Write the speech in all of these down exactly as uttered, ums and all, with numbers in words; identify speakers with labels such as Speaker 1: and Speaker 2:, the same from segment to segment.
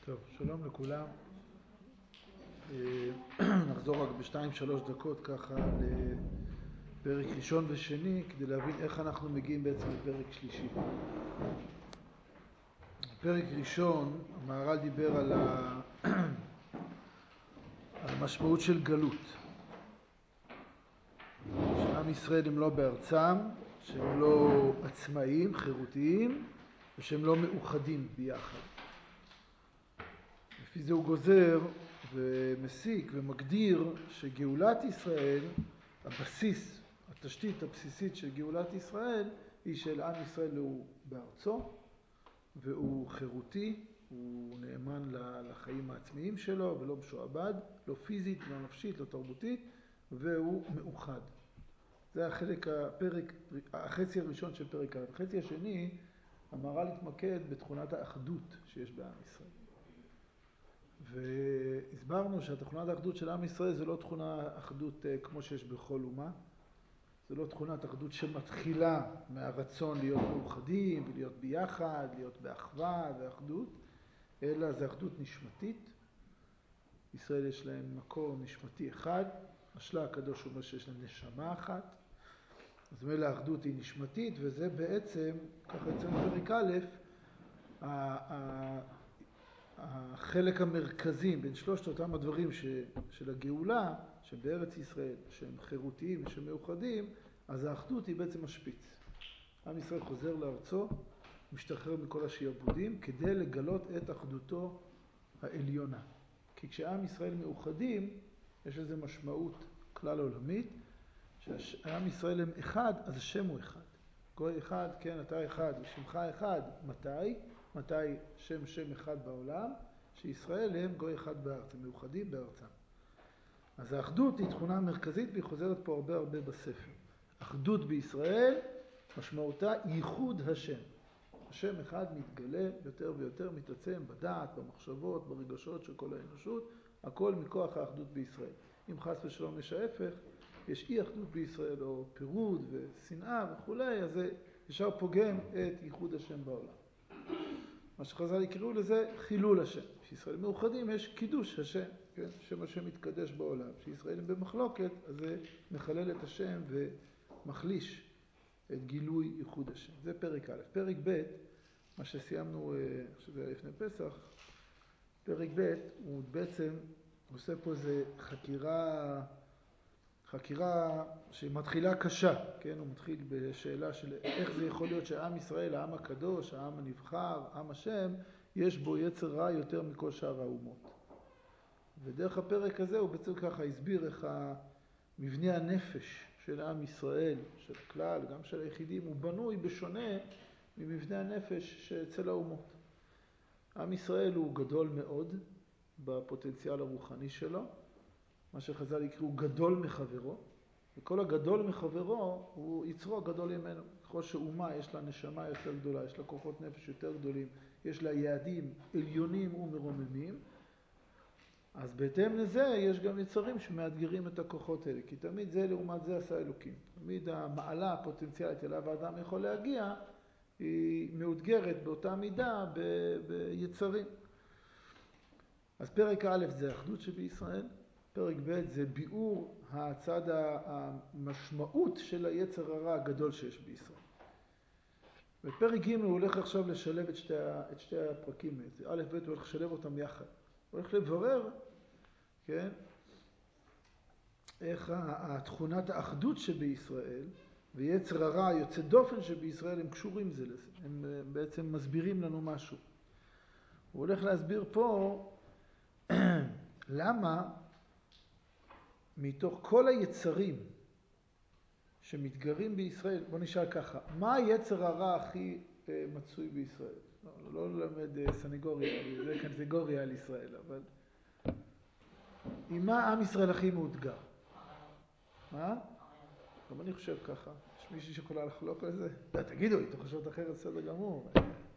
Speaker 1: טוב, שלום לכולם. נחזור רק בשתיים שלוש דקות ככה לפרק ראשון ושני כדי להבין איך אנחנו מגיעים בעצם לפרק שלישי. בפרק ראשון המהר"ל דיבר על, ה... על המשמעות של גלות. שעם ישראל הם לא בארצם, שהם לא עצמאיים, חירותיים, ושהם לא מאוחדים ביחד. לפי זה הוא גוזר ומסיק ומגדיר שגאולת ישראל, הבסיס, התשתית הבסיסית של גאולת ישראל, היא של עם ישראל הוא בארצו, והוא חירותי, הוא נאמן לחיים העצמיים שלו ולא משועבד, לא פיזית, לא נפשית, לא תרבותית, והוא מאוחד. זה החלק, הפרק, החצי הראשון של פרק א'. החצי השני, המהר"ל התמקד בתכונת האחדות שיש בעם ישראל. והסברנו שהתכונת האחדות של עם ישראל זה לא תכונה אחדות כמו שיש בכל אומה. זה לא תכונת אחדות שמתחילה מהרצון להיות מאוחדים ולהיות ביחד, להיות באחווה ואחדות, אלא זה אחדות נשמתית. ישראל יש להם מקור נשמתי אחד, השלה הקדוש אומר שיש להם נשמה אחת. אז מילא האחדות היא נשמתית, וזה בעצם, ככה יוצא בפרק א', החלק המרכזי בין שלושת אותם הדברים ש, של הגאולה, שבארץ ישראל, שהם חירותיים ושמאוחדים, אז האחדות היא בעצם משפיץ. עם ישראל חוזר לארצו, משתחרר מכל השעבודים, כדי לגלות את אחדותו העליונה. כי כשעם ישראל מאוחדים, יש לזה משמעות כלל עולמית, כשעם ישראל הם אחד, אז השם הוא אחד. גוי אחד, כן, אתה אחד, ושמך אחד. מתי? מתי שם שם אחד בעולם? שישראל הם גוי אחד בארץ, הם מאוחדים בארצם. אז האחדות היא תכונה מרכזית, והיא חוזרת פה הרבה הרבה בספר. אחדות בישראל, משמעותה ייחוד השם. השם אחד מתגלה יותר ויותר, מתעצם בדעת, במחשבות, ברגשות של כל האנושות, הכל מכוח האחדות בישראל. אם חס ושלום יש ההפך, יש אי אחדות בישראל, או פירוד ושנאה וכו', אז זה ישר פוגם את ייחוד השם בעולם. מה שחז"ל יקראו לזה חילול השם. כשישראל מאוחדים יש קידוש השם, כן? שם השם מתקדש בעולם. כשישראל הם במחלוקת, אז זה מחלל את השם ומחליש את גילוי ייחוד השם. זה פרק א'. פרק ב', מה שסיימנו, שזה היה לפני פסח, פרק ב' הוא בעצם עושה פה איזו חקירה, חקירה שמתחילה קשה, כן? הוא מתחיל בשאלה של איך זה יכול להיות שעם ישראל, העם הקדוש, העם הנבחר, עם השם, יש בו יצר רע יותר מכל שאר האומות. ודרך הפרק הזה הוא בעצם ככה הסביר איך מבנה הנפש של עם ישראל, של הכלל, גם של היחידים, הוא בנוי בשונה ממבנה הנפש שאצל האומות. עם ישראל הוא גדול מאוד בפוטנציאל הרוחני שלו, מה שחז"ל יקראו גדול מחברו, וכל הגדול מחברו הוא יצרו גדול ממנו. ככל שאומה יש לה נשמה יותר גדולה, יש לה כוחות נפש יותר גדולים, יש לה יעדים עליונים ומרוממים, אז בהתאם לזה יש גם יצרים שמאתגרים את הכוחות האלה, כי תמיד זה לעומת זה עשה אלוקים. תמיד המעלה הפוטנציאלית אליו האדם יכול להגיע, היא מאותגרת באותה מידה ב- ביצרים. אז פרק א' זה האחדות שבישראל, פרק ב' זה ביאור הצד המשמעות של היצר הרע הגדול שיש בישראל. בפרק ג' הוא הולך עכשיו לשלב את שתי, את שתי הפרקים, את א' ב' הוא הולך לשלב אותם יחד. הוא הולך לברר, כן, איך התכונת האחדות שבישראל ויצר הרע יוצא דופן שבישראל הם קשורים זה לזה. הם בעצם מסבירים לנו משהו. הוא הולך להסביר פה למה מתוך כל היצרים שמתגרים בישראל, בוא נשאל ככה, מה היצר הרע הכי מצוי בישראל? לא, לא ללמד סנגוריה, זה קטגוריה על ישראל, אבל עם מה עם ישראל הכי מאותגר? מה? גם אני חושב ככה. יש מישהי שיכולה לחלוק על זה? לא, תגידו, היא תחושבת אחרת סדר גמור.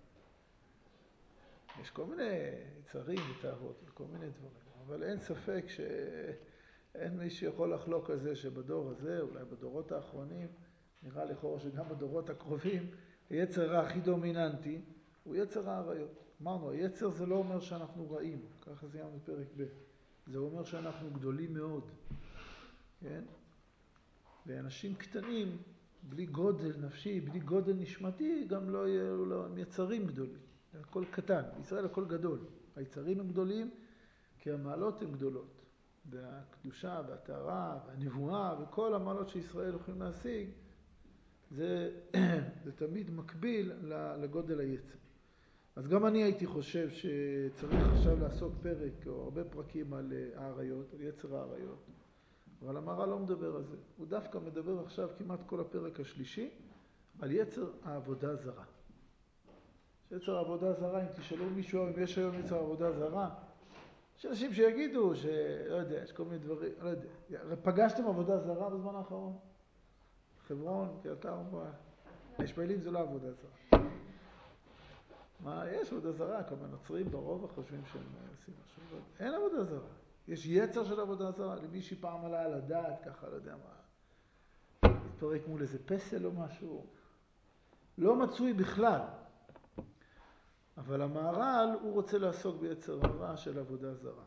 Speaker 1: יש כל מיני יצרים ותאוות וכל מיני דברים, אבל אין ספק שאין מי שיכול לחלוק על זה שבדור הזה, אולי בדורות האחרונים, נראה לכאורה שגם בדורות הקרובים, היצר הרע הכי דומיננטי הוא יצר העריות. אמרנו, היצר זה לא אומר שאנחנו רעים, ככה זה יהיה בפרק ב'. זה אומר שאנחנו גדולים מאוד. כן? ואנשים קטנים, בלי גודל נפשי, בלי גודל נשמתי, גם לא יהיו להם יצרים גדולים. הכל קטן, בישראל הכל גדול. היצרים הם גדולים כי המעלות הן גדולות. והקדושה והטהרה והנבואה וכל המעלות שישראל יכולים להשיג, זה, זה תמיד מקביל לגודל היצר. אז גם אני הייתי חושב שצריך עכשיו לעסוק פרק או הרבה פרקים על העריות, על יצר העריות. אבל המהר"ל לא מדבר על זה. הוא דווקא מדבר עכשיו כמעט כל הפרק השלישי על יצר העבודה זרה. יצר העבודה זרה, אם תשאלו מישהו אם יש היום יצר העבודה זרה, יש אנשים שיגידו שלא יודע, יש כל מיני דברים, לא יודע. פגשתם עבודה זרה בזמן האחרון? חברון, קריית ארבע, הישמעאלים זה לא עבודה זרה. מה, יש עבודה זרה, כמה נוצרים ברוב חושבים שהם עושים משהו. אין עבודה זרה. יש יצר של עבודה זרה, למישהי פעם עלה על הדעת, ככה, לא יודע מה. התפרק מול איזה פסל או משהו. לא מצוי בכלל. אבל המהר"ל, הוא רוצה לעסוק ביצר הרע של עבודה זרה.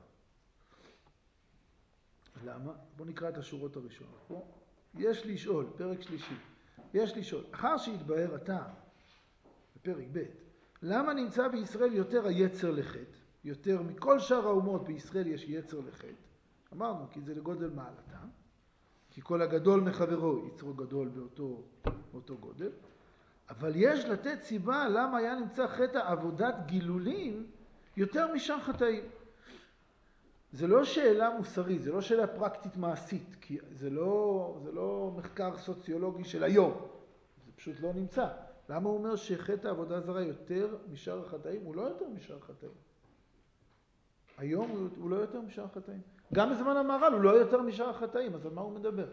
Speaker 1: למה? בואו נקרא את השורות הראשונות פה. יש לשאול, פרק שלישי. יש לשאול, אחר שהתבהר עתה, בפרק ב', למה נמצא בישראל יותר היצר לחטא? יותר מכל שאר האומות בישראל יש יצר לחטא. אמרנו, כי זה לגודל מעלתה. כי כל הגדול מחברו יצרו גדול באותו, באותו גודל. אבל יש לתת סיבה למה היה נמצא חטא עבודת גילולים יותר משאר חטאים. זה לא שאלה מוסרית, זה לא שאלה פרקטית מעשית, כי זה לא, זה לא מחקר סוציולוגי של היום. זה פשוט לא נמצא. למה הוא אומר שחטא העבודה זרה יותר משאר החטאים? הוא לא יותר משאר החטאים. היום הוא, הוא לא יותר משאר החטאים. גם בזמן המהר"ל הוא לא יותר משאר החטאים, אז על מה הוא מדבר?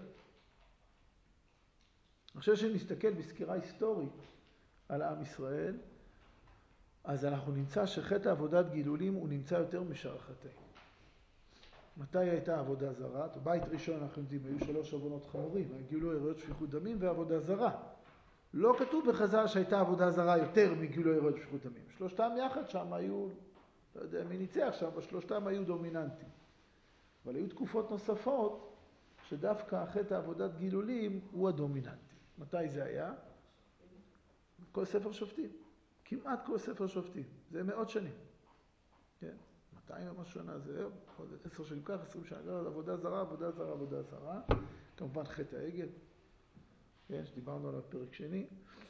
Speaker 1: אני חושב שנסתכל בסקירה היסטורית על עם ישראל, אז אנחנו נמצא שחטא עבודת גילולים הוא נמצא יותר משאר החטאים. מתי הייתה עבודה זרה? בית ראשון אנחנו יודעים, היו שלוש עוונות חמורים, גילוי עריות שפיכות דמים ועבודה זרה. לא כתוב בחז"ל שהייתה עבודה זרה יותר מגילוי עריות ושפיכות דמים. שלושתם יחד שם היו, לא יודע מי ניצח שם, אבל שלושתם היו דומיננטיים. אבל היו תקופות נוספות שדווקא חטא עבודת גילולים הוא הדומיננטי. מתי זה היה? כל ספר שופטים. כמעט כל ספר שופטים. זה מאות שנים. כן? מאתיים ומשהו שנה זה עוד עשר שנים כך, עשרים שנה. עבודה זרה, עבודה זרה, עבודה זרה. כמובן חטא העגל. כן? שדיברנו עליו פרק שני.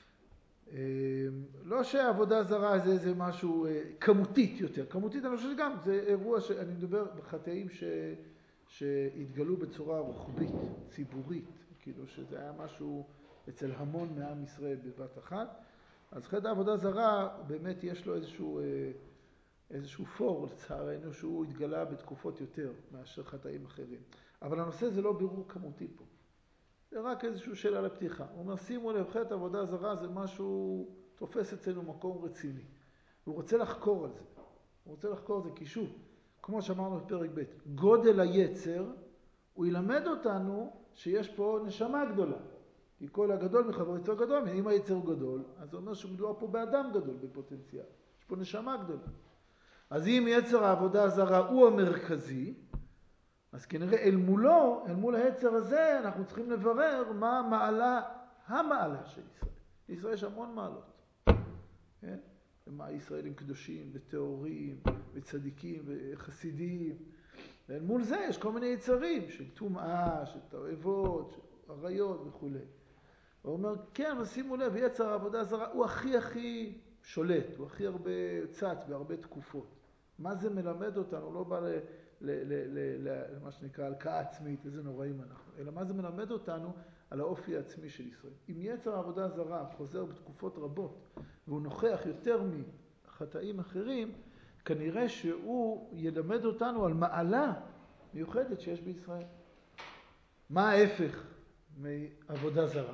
Speaker 1: לא שהעבודה זרה זה איזה משהו כמותית יותר. כמותית אני חושב שגם זה אירוע שאני מדבר בחטאים ש... שהתגלו בצורה רוחבית, ציבורית. כאילו שזה היה משהו אצל המון מעם ישראל בבת אחת. אז חטא העבודה זרה באמת יש לו איזשהו, איזשהו פור לצערנו שהוא התגלה בתקופות יותר מאשר חטאים אחרים. אבל הנושא זה לא בירור כמותי פה. זה רק איזשהו שאלה לפתיחה. הוא אומר, שימו לב, חטא עבודה זרה זה משהו תופס אצלנו מקום רציני. הוא רוצה לחקור על זה. הוא רוצה לחקור על זה כי שוב, כמו שאמרנו בפרק ב', גודל היצר, הוא ילמד אותנו שיש פה נשמה גדולה. כי כל הגדול מחבר יצר גדול, אם היצר הוא גדול, אז זה אומר שמדובר פה באדם גדול בפוטנציאל. יש פה נשמה גדולה. אז אם יצר העבודה הזרה הוא המרכזי, אז כנראה אל מולו, אל מול היצר הזה, אנחנו צריכים לברר מה המעלה, המעלה של ישראל. לישראל יש המון מעלות. כן? ומה ישראלים קדושים וטהורים וצדיקים וחסידים. ואל מול זה יש כל מיני יצרים של טומאה, של תאוות, של עריות וכו'. הוא אומר, כן, אבל שימו לב, יצר העבודה הזרה הוא הכי הכי שולט, הוא הכי הרבה צץ בהרבה תקופות. מה זה מלמד אותנו? הוא לא בא ל... למה שנקרא הלקאה עצמית, איזה נוראים אנחנו, אלא מה זה מלמד אותנו על האופי העצמי של ישראל. אם יצר העבודה הזרה חוזר בתקופות רבות, והוא נוכח יותר מחטאים אחרים, כנראה שהוא ילמד אותנו על מעלה מיוחדת שיש בישראל. מה ההפך מעבודה זרה?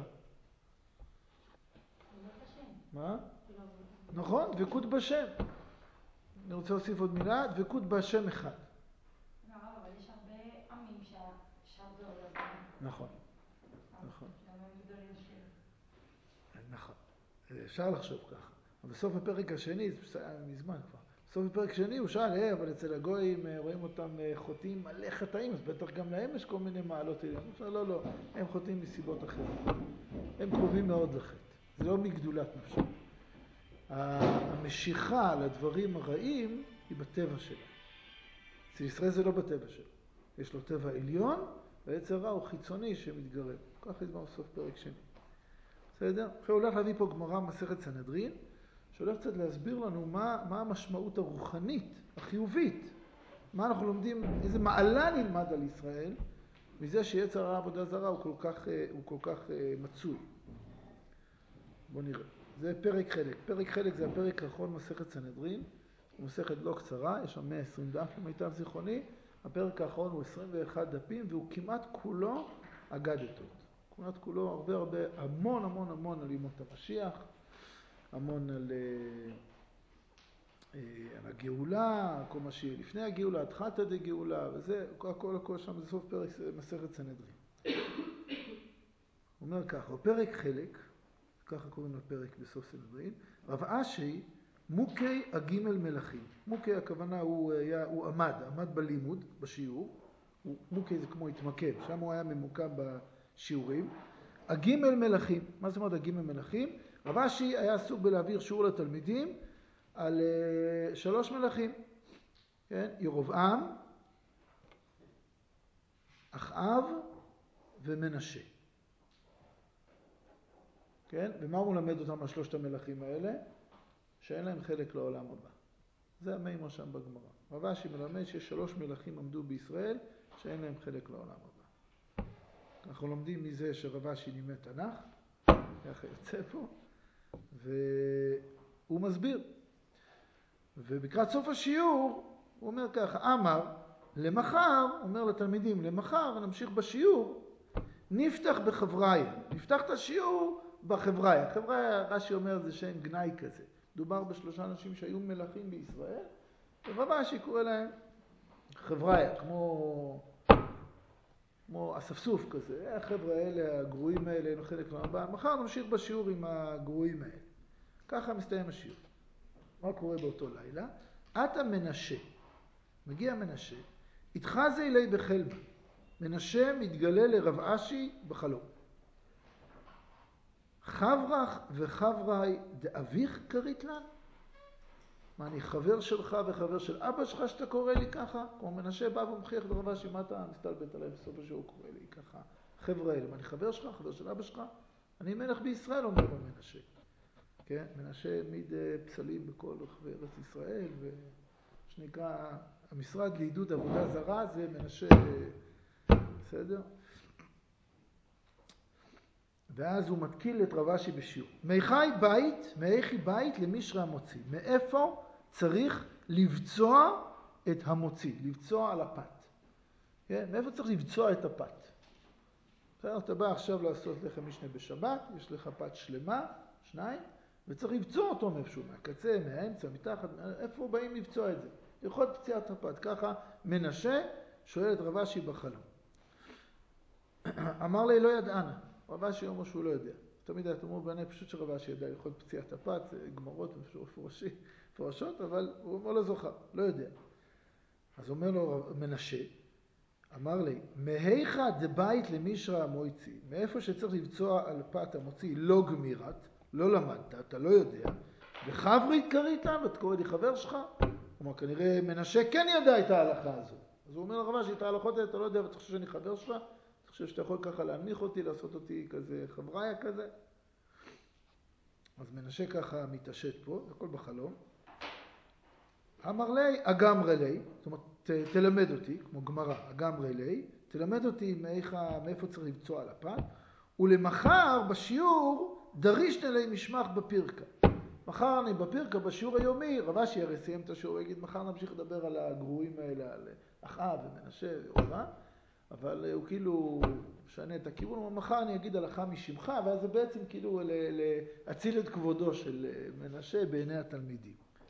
Speaker 1: מה? נכון, דבקות בשם. אני רוצה להוסיף עוד מילה, דבקות בשם אחד.
Speaker 2: אבל יש הרבה עמים שעבדו על זה.
Speaker 1: נכון, נכון.
Speaker 2: למה הם גדולים שלי?
Speaker 1: נכון. אפשר לחשוב ככה. אבל בסוף הפרק השני, זה היה מזמן כבר. בסוף בפרק שני הוא שאל, אה, אבל אצל הגויים רואים אותם חוטאים מלא חטאים, אז בטח גם להם יש כל מיני מעלות עליונות. לא, לא, הם חוטאים מסיבות אחרות. הם קרובים מאוד לחטא. זה לא מגדולת נפשם. המשיכה לדברים הרעים היא בטבע שלה. אצל ישראל זה לא בטבע שלה. יש לו טבע עליון, והיצר רע הוא חיצוני שמתגרב. כך הסברנו בסוף פרק שני. בסדר? עכשיו הולך להביא פה גמרא מסכת סנהדרין, שהולך קצת להסביר לנו מה, מה המשמעות הרוחנית, החיובית. מה אנחנו לומדים, איזה מעלה נלמד על ישראל, מזה שיצר רע עבודה זרה הוא כל כך, הוא כל כך מצוי. בואו נראה. זה פרק חלק. פרק חלק זה הפרק האחרון מסכת סנהדרין. הוא מסכת לא קצרה, יש שם מאה ועשרים דף למיטב זיכרוני. הפרק האחרון הוא עשרים ואחד דפים, והוא כמעט כולו אגדתות. כמעט כולו הרבה הרבה, המון המון המון על ימות המשיח, המון על, על הגאולה, כל מה שיהיה לפני הגאולה, התחלתא דגאולה, וזה, הכל הכל שם, זה סוף פרק מסכת סנהדרין. הוא אומר ככה, בפרק חלק, ככה קוראים לפרק בסוף סנהדרין, רב אשי מוכי הגימל מלכים. מוכי הכוונה הוא, היה, הוא עמד, עמד בלימוד, בשיעור. מוכי זה כמו התמקם, שם הוא היה ממוקם בשיעורים. הגימל מלכים, מה זאת אומרת הגימל מלכים? רב אשי היה עסוק בלהעביר שיעור לתלמידים על uh, שלוש מלכים. כן? ירבעם, אחאב ומנשה. כן? ומה הוא מלמד אותם על שלושת המלכים האלה? שאין להם חלק לעולם הבא. זה המימר שם בגמרא. רב אשי מלמד שיש שלוש מלכים עמדו בישראל שאין להם חלק לעולם הבא. אנחנו לומדים מזה שרב אשי לימד תנ"ך, ככה יוצא פה, והוא מסביר. ובקראת סוף השיעור הוא אומר ככה, אמר, למחר, הוא אומר לתלמידים, למחר, ונמשיך בשיעור, נפתח בחבריה. נפתח את השיעור בחבריה. חבריה, רש"י אומר, זה שם גנאי כזה. דובר בשלושה אנשים שהיו מלכים בישראל, ורב אשי קורא להם חבריה, כמו, כמו אספסוף כזה. החבר'ה האלה, הגרועים האלה, אין חלק מהבא. מחר נמשיך בשיעור עם הגרועים האלה. ככה מסתיים השיעור. מה קורה באותו לילה? אתה מנשה. מגיע מנשה, התחזה אלי בחלמה. מנשה מתגלה לרב אשי בחלום. חברך וחברי דאביך קרית לן? מה, אני חבר שלך וחבר של אבא שלך שאתה קורא לי ככה? כמו מנשה בא ומוכיח לרב אשי, מה אתה מסתלבט עליי בסוף השבוע קורא לי ככה? חבר'ה האלה, מה, אני חבר שלך, חבר של אבא שלך? אני מלך בישראל, אומר לו מנשה. כן? מנשה העמיד פסלים בכל רחבי ארץ ישראל, ושנקרא, המשרד לעידוד עבודה זרה זה מנשה, בסדר? ואז הוא מתקיל את רב אשי בשיעור. מאיכי בית, מאיכי בית למישרי המוציא. מאיפה צריך לבצוע את המוציא, לבצוע על הפת. כן? מאיפה צריך לבצוע את הפת? בסדר? אתה בא עכשיו לעשות לחם משנה בשבת, יש לך פת שלמה, שניים, וצריך לבצוע אותו מאיפשהו, מהקצה, מהאמצע, מתחת, איפה באים לבצוע את זה? יכול להיות פציעת הפת. ככה מנשה שואל את רב אשי בחלום. אמר לי, לא ידענה. רב אשי אומר שהוא לא יודע. תמיד היה תאמרו בעיני פשוט שרב אשי ידע יכול להיות פציעת הפת, גמרות מפורשות, אבל הוא אומר לא זוכר, לא יודע. אז אומר לו מנשה, אמר לי, מהיכא דבית למישרא המוציא, מאיפה שצריך לבצוע על פת המוציא לא גמירת, לא למדת, אתה לא יודע, וחברית קרית לן, ואתה קורא לי חבר שלך? כלומר, כנראה מנשה כן ידע את ההלכה הזו. אז הוא אומר לרב אשי, את ההלכות האלה אתה לא יודע, ואתה חושב שאני חבר שלך? אתה חושב שאתה יכול ככה להנמיך אותי, לעשות אותי כזה חבריה כזה? אז מנשה ככה מתעשת פה, הכל בחלום. אמר לי, אגמרי לי, זאת אומרת, ת, תלמד אותי, כמו גמרא, אגמרי לי, תלמד אותי מאיכה, מאיפה צריך לבצוע על הפת, ולמחר בשיעור דרישת לי משמח בפרקה. מחר אני בפרקה, בשיעור היומי, רב אשי הרי סיים את השיעור, יגיד, מחר נמשיך לדבר על הגרועים האלה, על אחאב ומנשה וירבעם, אבל הוא כאילו משנה את הכיוון, הוא אומר, מחר אני אגיד הלכה משמך, ואז זה בעצם כאילו להציל את כבודו של מנשה בעיני התלמידים.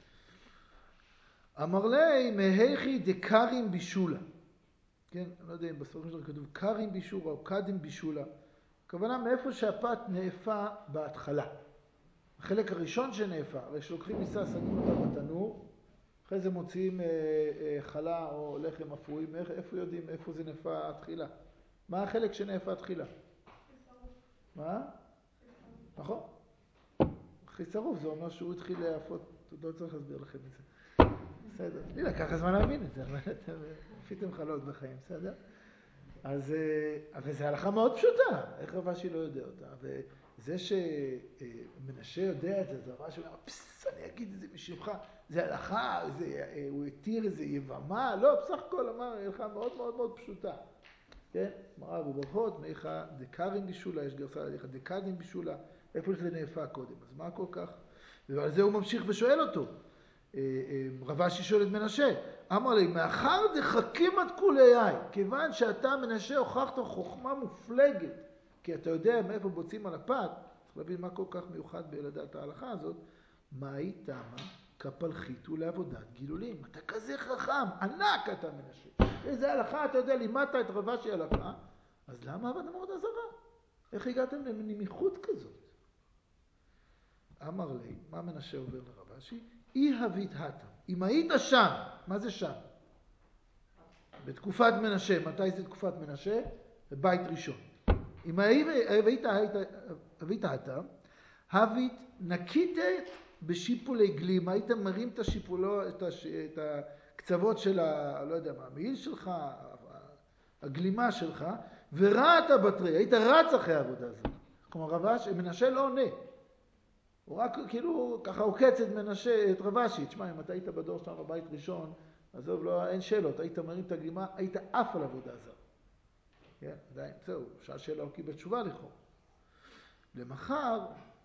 Speaker 1: אמר לי, מהיכי דקרים בישולה. כן, אני לא יודע אם בספרים שלנו כתוב קרים בישולה או קדים בישולה. הכוונה מאיפה שהפת נאפה בהתחלה. החלק הראשון שנאפה, הרי שלוקחים ניסה, שמים אותה בתנור, אחרי זה מוציאים אה, אה, חלה או לחם אפויים, איפה יודעים איפה זה נאפה התחילה? מה החלק שנאפה התחילה? מה? נכון. הכי שרוף, זה אומר שהוא התחיל להפות, לא צריך להסביר לכם את זה. בסדר, לי לקח הזמן להבין את זה, אבל אתם עשיתם חלות בחיים, בסדר? אז, אבל זו הלכה מאוד פשוטה, איך רבשי לא יודע אותה? וזה שמנשה יודע את זה, זה רבשי אומר, פסס, אני אגיד את זה בשבחה, זה הלכה, זה, הוא התיר איזה יבמה, לא, בסך הכל אמר, הלכה מאוד מאוד מאוד פשוטה. כן? מראה בברכות, מאיכה דקרים בישולה, יש גרסה עליך דקדים בישולה, איפה זה נאפה קודם? אז מה כל כך? ועל זה הוא ממשיך ושואל אותו. רבשי שואל את מנשה, אמר לי, מאחר דחכים עד כולי, כיוון שאתה מנשה הוכחת חוכמה מופלגת, כי אתה יודע מאיפה בוצעים על הפת, צריך להבין מה כל כך מיוחד בילדת ההלכה הזאת, מה היא תמה כפלחיתו לעבודת גילולים? אתה כזה חכם, ענק אתה מנשה. איזה הלכה, אתה יודע, לימדת את רבשי הלכה, אז למה עבד עבודה זרה? איך הגעתם לנמיכות כזאת? אמר לי, מה מנשה עובר לרבשי? אי הבית התם. אם היית שם, מה זה שם? בתקופת מנשה, מתי זה תקופת מנשה? בבית ראשון. אם היית הבית התם, הבית נקית בשיפולי גלים, היית מרים את השיפולו, את, הש... את הקצוות של ה... לא יודע מה, המעיל שלך, הגלימה שלך, ורעת בתרי, היית רץ אחרי העבודה הזאת. כלומר, רבש, מנשה לא עונה. הוא רק כאילו ככה עוקץ את מנשה, את רבשי. תשמע, אם אתה היית בדור שלנו בבית ראשון, עזוב, לא, אין שאלות, היית מרים את הגלימה, היית אף על עבודה זרה. כן, עדיין, זהו, שאל שאלה הוא קיבל תשובה לכאורה. למחר,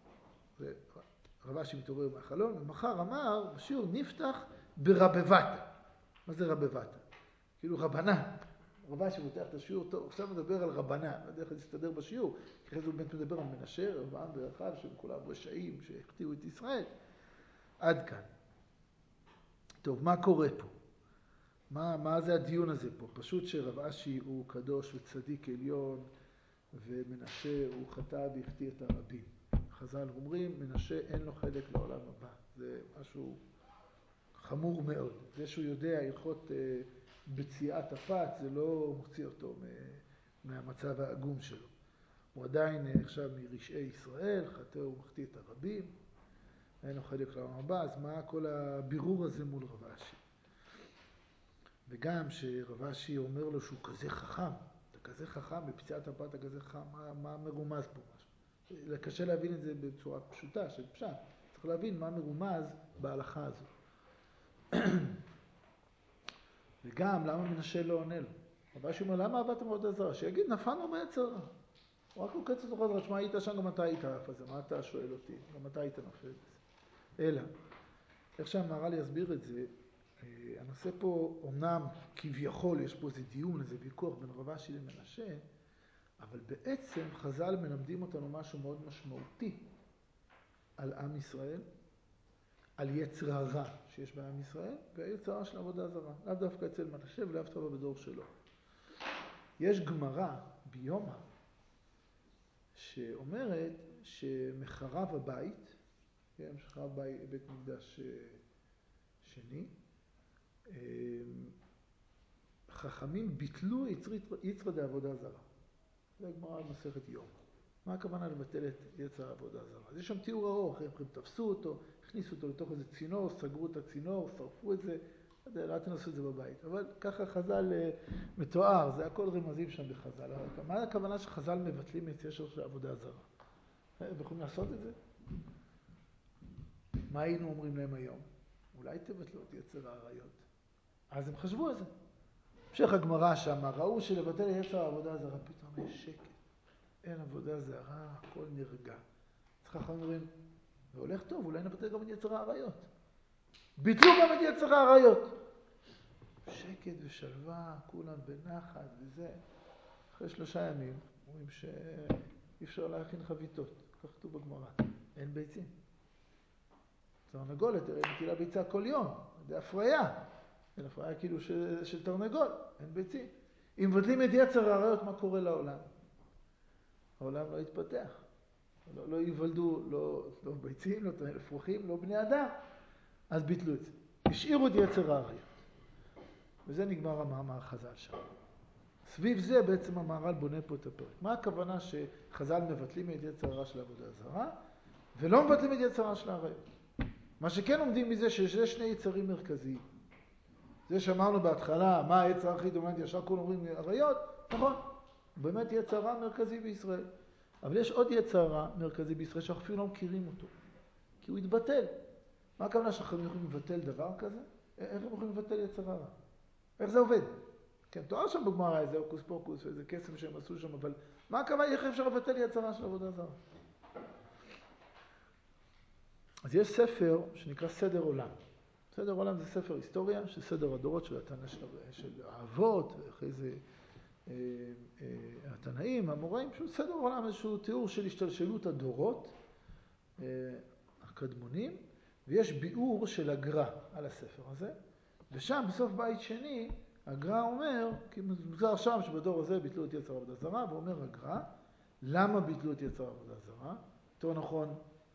Speaker 1: רבשי מתעורר מהחלון, ומחר אמר, בשיעור נפתח ברבבתה. מה זה רבבתה? כאילו רבנה. רבשי מותח את השיעור, טוב, עכשיו מדבר על רבנה, לא יודע איך להסתדר בשיעור, כי אחרי זה הוא באמת מדבר על מנשה, רבעם ורחב, שהם כולם רשעים, שהחטיאו את ישראל. עד כאן. טוב, מה קורה פה? מה, מה זה הדיון הזה פה? פשוט שרבשי הוא קדוש וצדיק עליון, ומנשה הוא חטא והחטיא את הרבים. חז"ל אומרים, מנשה אין לו חלק לעולם הבא. זה משהו חמור מאוד. זה שהוא יודע הלכות בציעת הפת, זה לא מוציא אותו מהמצב העגום שלו. הוא עדיין עכשיו מרשעי ישראל, חטא ומחטיא את הרבים, אין לו חלק לעולם הבא, אז מה כל הבירור הזה מול רבשי? וגם שרבשי אומר לו שהוא כזה חכם, אתה כזה חכם, בפציעת הפת אתה כזה חכם, מה, מה מרומז פה משהו? קשה להבין את זה בצורה פשוטה, של פשט. צריך להבין מה מרומז בהלכה הזו. וגם, למה מנשה לא עונה לו? רבשי אומר, למה עבדתם עבודה זרה? שיגיד, נפלנו ביצר רע. הוא רק קוקץ את אוכל, שמה היית שם, גם אתה היית אף הזה, מה אתה שואל אותי? גם אתה היית נופל בזה. אלא, איך שהמהר"ל יסביר את זה, הנושא פה, אומנם כביכול יש פה איזה דיון, איזה ויכוח בין רבשי למנשה, אבל בעצם חז"ל מלמדים אותנו משהו מאוד משמעותי על עם ישראל, על יצר הרע שיש בעם ישראל, והיצר הרע של עבודה זרה. לאו דווקא אצל מנשה ולאו דווקא בדור שלו. יש גמרא ביומא שאומרת שמחרב הבית, כן, מחרב בית מקדש שני, חכמים ביטלו יצרא דעבודה זרה. זה גמרא במסכת יומא. מה הכוונה לבטל את יצר העבודה זרה? אז יש שם תיאור ארוך, הם תפסו אותו, הכניסו אותו לתוך איזה צינור, סגרו את הצינור, שרפו את זה, לא תנסו את זה בבית. אבל ככה חז"ל מתואר, זה הכל רמזים שם בחז"ל. מה הכוונה שחז"ל מבטלים את יצר של עבודה זרה? הם יכולים לעשות את זה? מה היינו אומרים להם היום? אולי תבטלו את יצר העריות. אז הם חשבו על זה. המשך הגמרא שם, ראו שלבטל יצר העבודה זרה, פתאום יש שקט. אין עבודה זרה, הכל נרגע. אז ככה אומרים, זה הולך טוב, אולי נבטל גם את יצר העריות. ביטלו גם את יצר העריות. שקט ושלווה, כולם בנחת וזה. אחרי שלושה ימים, אומרים שאי אפשר להכין חביתות. כך כתוב בגמרא. אין ביצים. תרנגולת, מטילה ביצה כל יום. זה הפריה. אין הפריה כאילו של, של תרנגול. אין ביצים. אם מבטלים את יצר העריות, מה קורה לעולם? העולם לא יתפתח. לא, לא ייוולדו, לא, לא ביצים, לא אפרוחים, לא בני אדם. אז ביטלו את זה. השאירו את יצר האריות. וזה נגמר המאמר חז"ל שם. סביב זה בעצם המהר"ל בונה פה את הפרק. מה הכוונה שחז"ל מבטלים את יצר הרע של עבודה זרה, ולא מבטלים את יצר הרע של האריות? מה שכן עומדים מזה שיש שני יצרים מרכזיים. זה שאמרנו בהתחלה, מה היצר הכי דומיננטי, ישר כולם אומרים אריות, נכון, באמת יצר רע מרכזי בישראל. אבל יש עוד יצר רע מרכזי בישראל שאנחנו אפילו לא מכירים אותו, כי הוא התבטל. מה הכוונה שאנחנו יכולים לבטל דבר כזה? איך הם יכולים לבטל יצר רע? איך זה עובד? כן, תואר שם בגמרא איזה אוקוס פוקוס ואיזה קסם שהם עשו שם, אבל מה הכוונה, איך אפשר לבטל יצר רע של עבודה זרה? אז יש ספר שנקרא סדר עולם. סדר עולם זה ספר היסטוריה של סדר הדורות של, התנא, של האבות, ואחרי זה אה, אה, התנאים, המוראים, שהוא סדר עולם, איזשהו תיאור של השתלשלות הדורות אה, הקדמונים, ויש ביאור של הגר"א על הספר הזה, ושם בסוף בית שני הגר"א אומר, כי מוזר שם שבדור הזה ביטלו את יצר עבודה זרה, ואומר הגר"א, למה ביטלו את יצר עבודה זרה? יותר נכון,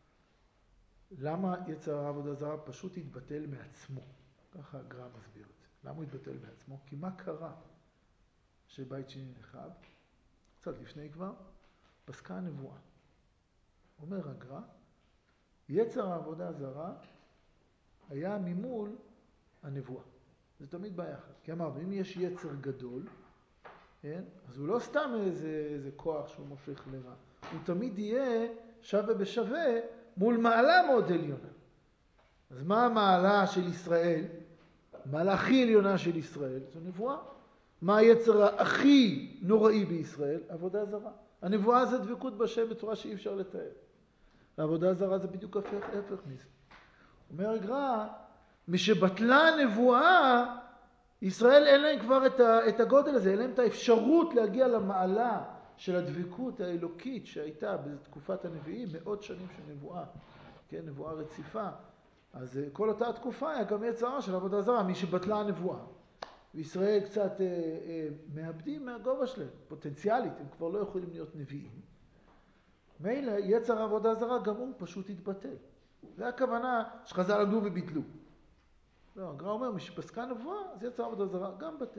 Speaker 1: למה יצר עבודה זרה פשוט התבטל מעצמו? ככה הגר"א מסביר את זה. למה הוא התבטל מעצמו? כי מה קרה שבית שני נחרב? קצת לפני כבר, פסקה הנבואה. אומר הגר"א, יצר העבודה זרה היה ממול הנבואה. זה תמיד ביחד. כי אמרנו, אם יש יצר גדול, כן? אז הוא לא סתם איזה, איזה כוח שהוא מופך לרע. הוא תמיד יהיה שווה בשווה מול מעלה מאוד עליונה. אז מה המעלה של ישראל? מעלה הכי עליונה של ישראל זו נבואה. מה היצר הכי נוראי בישראל? עבודה זרה. הנבואה זה דבקות בשם בצורה שאי אפשר לתאר. העבודה זרה זה בדיוק הפך, הפך מזה. אומר הגר"א, משבטלה הנבואה, ישראל אין להם כבר את, ה, את הגודל הזה, אין להם את האפשרות להגיע למעלה של הדבקות האלוקית שהייתה בתקופת הנביאים, מאות שנים של נבואה, כן, נבואה רציפה. אז כל אותה התקופה היה גם יצרה של עבודה זרה, מי שבטלה הנבואה. וישראל קצת אה, אה, מאבדים מהגובה שלהם, פוטנציאלית, הם כבר לא יכולים להיות נביאים. מילא, יצר עבודה זרה גם הוא פשוט התבטל. זה הכוונה שחז"ל עמדו וביטלו. לא, הגר"א אומר, משפסקה נבואה, אז יצר עבודה זרה גם בטל.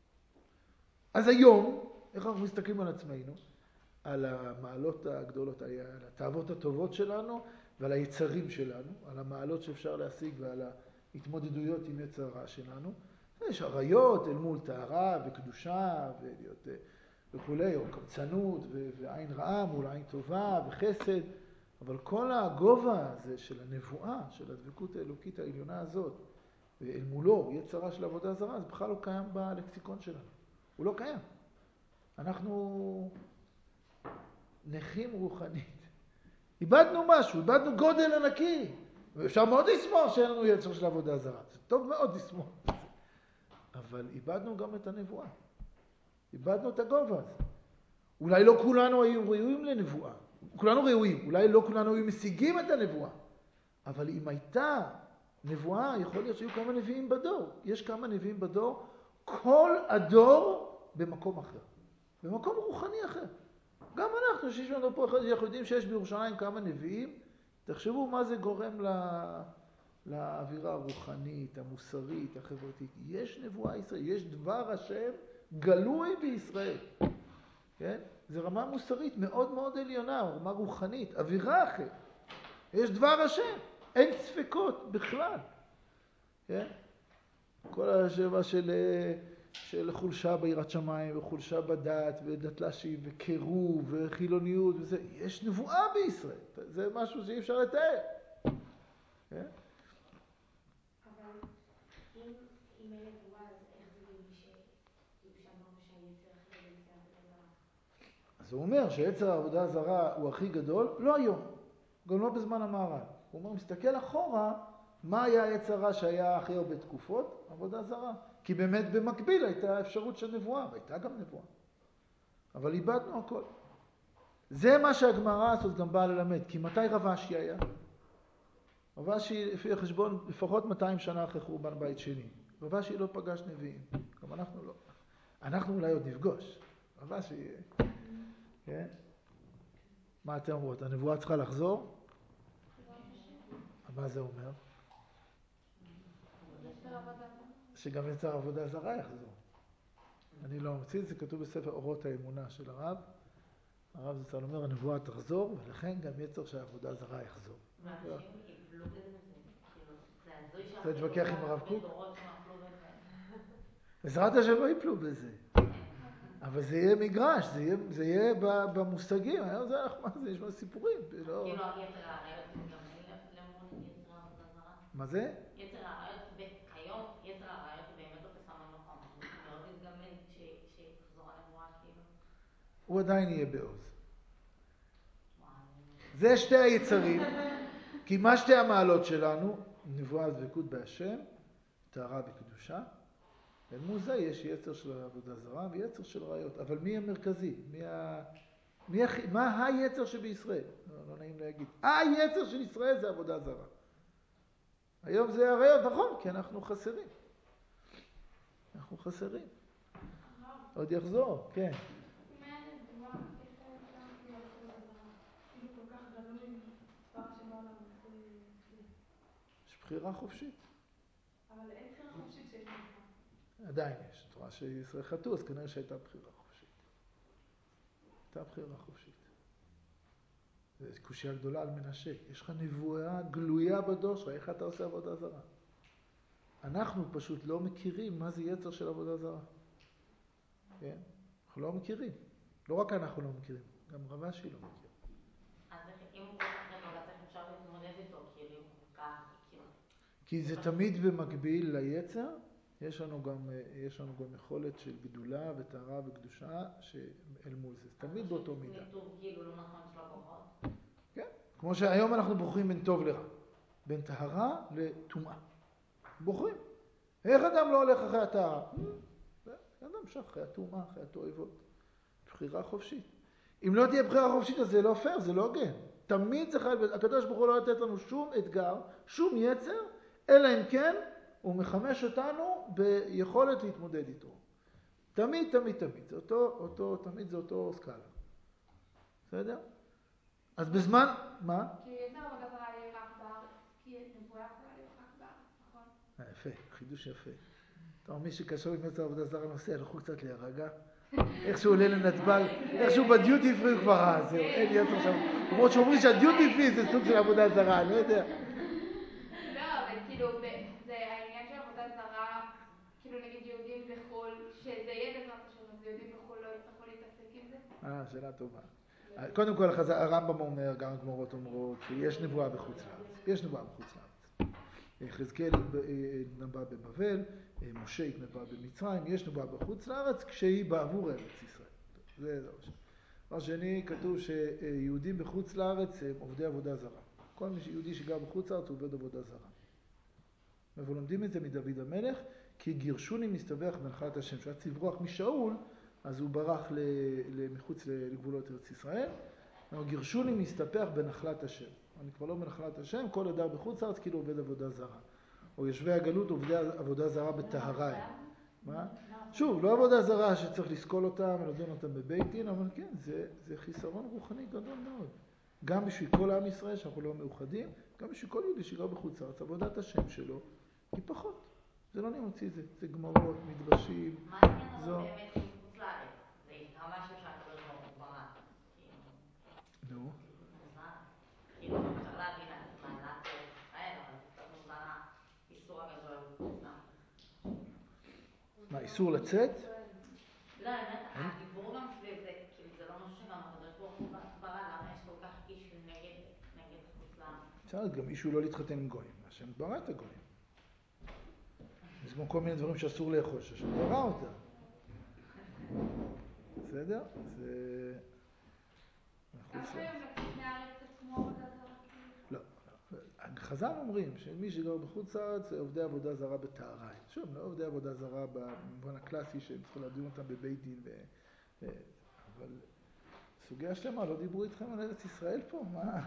Speaker 1: אז היום, איך אנחנו מסתכלים על עצמנו? על המעלות הגדולות, על התאוות הטובות שלנו ועל היצרים שלנו, על המעלות שאפשר להשיג ועל ההתמודדויות עם יצר רע שלנו. יש עריות אל מול טהרה וקדושה ולהיות, וכולי, או קמצנות ועין רעה מול עין טובה וחסד. אבל כל הגובה הזה של הנבואה, של הדבקות האלוקית העליונה הזאת, ואל מולו יצר רע של עבודה זרה, זה בכלל לא קיים בלקסיקון שלנו. הוא לא קיים. אנחנו נכים רוחנית. איבדנו משהו, איבדנו גודל ענקי. ואפשר מאוד לשמור שאין לנו יצר של עבודה זרה. זה טוב מאוד לשמור. אבל איבדנו גם את הנבואה. איבדנו את הגובה הזה. אולי לא כולנו היו ראויים לנבואה. כולנו ראויים. אולי לא כולנו היו משיגים את הנבואה. אבל אם הייתה נבואה, יכול להיות שהיו כמה נביאים בדור. יש כמה נביאים בדור. כל הדור במקום אחר. במקום רוחני אחר. גם אנחנו, שיש לנו פה, אנחנו יודעים שיש בירושלים כמה נביאים. תחשבו מה זה גורם לה, לאווירה הרוחנית, המוסרית, החברתית. יש נבואה ישראל, יש דבר השם גלוי בישראל. כן? זה רמה מוסרית מאוד מאוד עליונה, רמה רוחנית, אווירה אחרת. יש דבר השם, אין ספקות בכלל. כן? כל השבע של, של חולשה ביראת שמיים, וחולשה בדת, ודתל"שים, וקירוב, וחילוניות, וזה, יש נבואה בישראל. זה משהו שאי אפשר לתאר. כן?
Speaker 2: אבל אם, אם אין נבואה, אז איך זה גילוי שאמרנו שהיצר הכי גדול זה עבודה זרה?
Speaker 1: אז הוא אומר שיצר העבודה הזרה הוא הכי גדול, לא היום, גם לא בזמן המהר"ל. הוא אומר, מסתכל אחורה, מה היה היצר הרע שהיה הכי הרבה תקופות? עבודה זרה. כי באמת במקביל הייתה אפשרות של נבואה, והייתה גם נבואה. אבל איבדנו הכל. זה מה שהגמרא הזאת גם באה ללמד. כי מתי רב אשי היה? רב אשי, לפי החשבון, לפחות מאתיים שנה אחרי חורבן בית שני. רב אשי לא פגש נביאים. גם אנחנו לא. אנחנו אולי עוד נפגוש. רב אשי... כן? מה אתם אומרות? הנבואה צריכה לחזור? מה זה אומר?
Speaker 2: יש
Speaker 1: שגם יצר עבודה זרה יחזור. אני לא ממציא את זה, כתוב בספר אורות האמונה של הרב. הרב זצ"ל אומר, הנבואה תחזור, ולכן גם יצר שהעבודה זרה יחזור.
Speaker 3: ואנשים יפלו בזה, כאילו, זה הזוי
Speaker 1: זה להתווכח עם הרב קוק?
Speaker 3: בדורות שנפלו בזה.
Speaker 1: בעזרת השם לא יפלו בזה. אבל זה יהיה מגרש, זה יהיה, זה יהיה במושגים, היום זה מה זה, יש מה סיפורים.
Speaker 3: כאילו, יצר העריות מתגמל למול יצר העבודה זרה?
Speaker 1: מה זה?
Speaker 3: יצר העריות, היום יצר העריות באמת תופס המון מקום, הוא מאוד יתגמל כשתחזור הנבואה, כאילו.
Speaker 1: הוא עדיין יהיה בעוז. זה שתי היצרים, כי מה שתי המעלות שלנו, נבואה דבקות בהשם, טהרה בקדושה, ומול זה יש יצר של עבודה זרה ויצר של ראיות. אבל מי המרכזי? מי ה... מי ה... מה היצר שבישראל? לא, לא נעים להגיד. היצר של ישראל זה עבודה זרה. היום זה הראיות, נכון, כי אנחנו חסרים. אנחנו חסרים. עוד יחזור, כן.
Speaker 2: מה הנבואה? איך אפשר כאילו לעשות עבודה זרה? כאילו כל כך גלוי, דבר השם בעולם, זה...
Speaker 1: יש בחירה חופשית.
Speaker 2: אבל אין בחירה חופשית שיש נבואה.
Speaker 1: עדיין יש. את רואה שישראל חטאו, אז כנראה שהייתה בחירה חופשית. הייתה בחירה חופשית. זו קושיה גדולה על מנשה. יש לך נבואה גלויה בדור שלך, איך אתה עושה עבודה זרה? אנחנו פשוט לא מכירים מה זה יצר של עבודה זרה. כן? אנחנו לא מכירים. לא רק אנחנו לא מכירים, גם רב אשי לא מכיר.
Speaker 3: אז אם הוא כל כך גדול, אז איך אפשר להתמודד איתו? כאילו, ככה, כאילו...
Speaker 1: כי זה תמיד במקביל ליצר, יש לנו גם, יש לנו גם יכולת של גדולה וטהרה וקדושה שאל מול זה. תמיד באותו מידה.
Speaker 3: ניתוב כאילו לא נכון של הכוחות.
Speaker 1: כן? כמו שהיום אנחנו בוחרים בין טוב לרע. בין טהרה לטומאה. בוחרים. איך אדם לא הולך אחרי הטהרה? אדם שך אחרי הטומאה, אחרי התועבות. בחירה חופשית. אם לא תהיה בחירה חופשית, אז זה לא פייר, זה לא הוגן. תמיד צריך, הקדוש ברוך הוא לא לתת לנו שום אתגר, שום יצר, אלא אם כן הוא מחמש אותנו ביכולת להתמודד איתו. תמיד, תמיד, תמיד. זה אותו, אותו, תמיד זה אותו סקאלה. בסדר? אז בזמן, מה?
Speaker 2: כי יצר עבודה זרה יהיה רק בארץ, כי נבואה יכולה להיות רק בארץ, נכון?
Speaker 1: יפה, חידוש יפה. טוב, מי שקשור עם יצר עבודה זרה נוסע, הלכו קצת להירגע. איך שהוא עולה לנתב"ג, איך שהוא בדיוטי פרי כבר רע, זהו, אין יצר שם. למרות שאומרים שהדיוטי פרי זה סוג של עבודה זרה, אני לא יודע.
Speaker 2: לא, אבל כאילו, זה העניין של עבודה זרה, כאילו נגיד יהודים בחול, שזה יהיה בעזרת השם, אז יהודים בחול לא יצטרכו להתעסק עם זה?
Speaker 1: אה, שאלה טובה. קודם כל, הרמב"ם אומר, גם הגמרות אומרות, שיש נבואה בחוץ לארץ. יש נבואה בחוץ לארץ. חזקאל התנבא בבבל, משה התנבא במצרים, יש נבואה בחוץ לארץ כשהיא בעבור ארץ ישראל. זה דבר ראשון. דבר שני, כתוב שיהודים בחוץ לארץ הם עובדי עבודה זרה. כל מי שיהודי שגר בחוץ לארץ הוא עובד עבודה זרה. אבל לומדים את זה מדוד המלך, כי גירשוני מסתבך בנחלת השם. שהיה צברוח משאול, אז הוא ברח מחוץ לגבולות ארץ ישראל. גירשוני מסתפח בנחלת השם. אני כבר לא בנחלת השם, כל אדר בחוץ לארץ כאילו עובד עבודה זרה. או יושבי הגלות עובדי עבודה זרה בטהריים. מה? שוב, לא עבודה זרה שצריך לסקול אותם ולדון אותם בבית דין, אבל כן, זה, זה חיסרון רוחני גדול מאוד. גם בשביל כל עם ישראל שאנחנו לא מאוחדים, גם בשביל כל יהודי שגר בחוץ לארץ, עבודת השם שלו היא פחות. זה לא נמציא, זה, זה גמרות, מדרשים.
Speaker 3: מה העניין אבל באמת עם חוץ לארץ? זה גם משהו שהקדוש ברוך הוא ברא.
Speaker 1: נו.
Speaker 3: מוזר. כאילו, אפשר להבין מעלת ישראל, אבל זה קצת מוזר האיסור הגדול על חוץ לארץ.
Speaker 1: מה, איסור לצאת?
Speaker 3: לא, האמת, הדיבור גם סביב זה, כאילו זה לא משהו שגם הקדוש ברוך הוא ברא, למה יש כל כך אישו נגד חוץ לארץ?
Speaker 1: בסדר, גם אישו לא להתחתן עם גויים, השם ברא את הגויים. יש גם כל מיני דברים שאסור לאכול, שהשם ברא אותם. בסדר? זה...
Speaker 2: גם היום לצאת מהארץ עצמו עבודה זרה כאילו?
Speaker 1: לא. חז"ל אומרים שמי שגר בחוץ לארץ זה עובדי עבודה זרה בטהריים. שוב, לא עובדי עבודה זרה במובן הקלאסי שהם צריכים לדון אותם בבית דין. ו... אבל סוגיה שלמה, לא דיברו איתכם על ארץ ישראל פה? מה?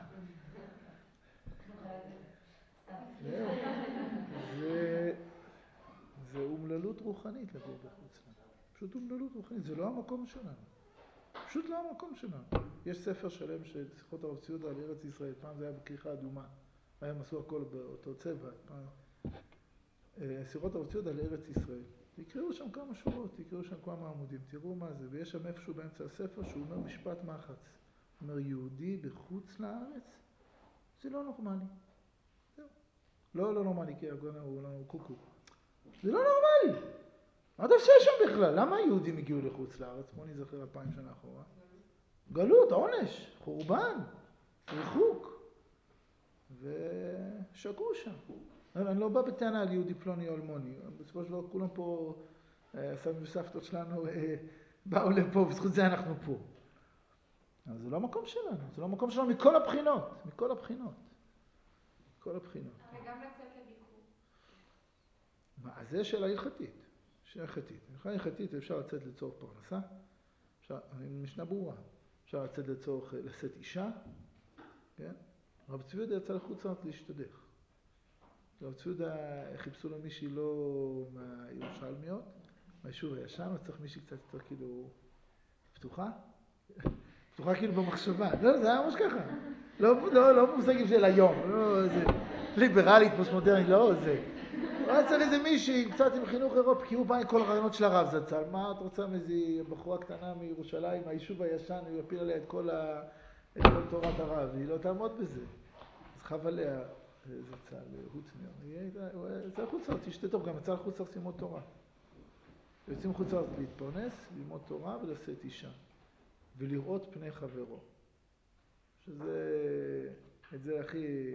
Speaker 1: זהו. זה... זה אומללות רוחנית לגור בחוץ לארץ. פשוט אומללות רוחנית, זה לא המקום שלנו. פשוט לא המקום שלנו. יש ספר שלם של שיחות הרב ציודה על ארץ ישראל, פעם זה היה בכריכה אדומה. היום עשו הכל באותו צבע. פעם... סירות הרב ציודה לארץ ישראל. תקראו שם כמה שורות, תקראו שם כמה עמודים, תראו מה זה, ויש שם איפשהו באמצע הספר שהוא אומר משפט מחץ. הוא אומר, יהודי בחוץ לארץ, זה לא נורמלי. זהו. לא, לא נורמלי, כי הוא לא קוקו. זה לא נורמלי. מה אתה עושה שם בכלל? למה היהודים הגיעו לחוץ לארץ? בוא נזכר אלפיים שנה אחורה. גלות, עונש, חורבן, ריחוק. ושקעו שם. אני לא בא בטענה על יהודי פלוני או אלמוני. בסופו של דבר כולם פה, הסבים וסבתות שלנו באו לפה, בזכות זה אנחנו פה. אבל זה לא המקום שלנו, זה לא המקום שלנו מכל הבחינות, מכל הבחינות. מכל הבחינות.
Speaker 2: וגם לצאת לביקור.
Speaker 1: מה, אז זה שאלה הלכתית. שאלה הלכתית. מבחינה הלכתית אפשר לצאת לצורך פרנסה, אפשר, משנה ברורה. אפשר לצאת לצורך לשאת אישה, כן? רב צבי יהודה יצא לחוץ לארץ להשתדך. רב צבי יהודה חיפשו לו מישהי לא מהירושלמיות, מהיישוב הישן, אז צריך מישהי קצת יותר כאילו פתוחה. פתוחה כאילו במחשבה. לא, זה היה ממש ככה. לא, לא, לא מושגים של היום. לא, זה ליברלית, פוסט-מודרנית, לא, זה. הוא היה צריך איזה מישהי, קצת עם חינוך אירופי, כי הוא בא עם כל הרעיונות של הרב זצ"ל. מה את רוצה מאיזו בחורה קטנה מירושלים, מהיישוב הישן, הוא יפיל עליה את כל ה... את כל תורת הרב, היא לא תעמוד בזה. אז חב עליה זצ"ל, הוטנר. הוא יצא לחוץ לארץ, תשתה טוב, גם יצא לחוץ לארץ ללמוד תורה. יוצאים לחוץ לארץ להתפרנס, ללמוד תורה ולשאת אישה. ולראות פני חברו. שזה, את זה הכי...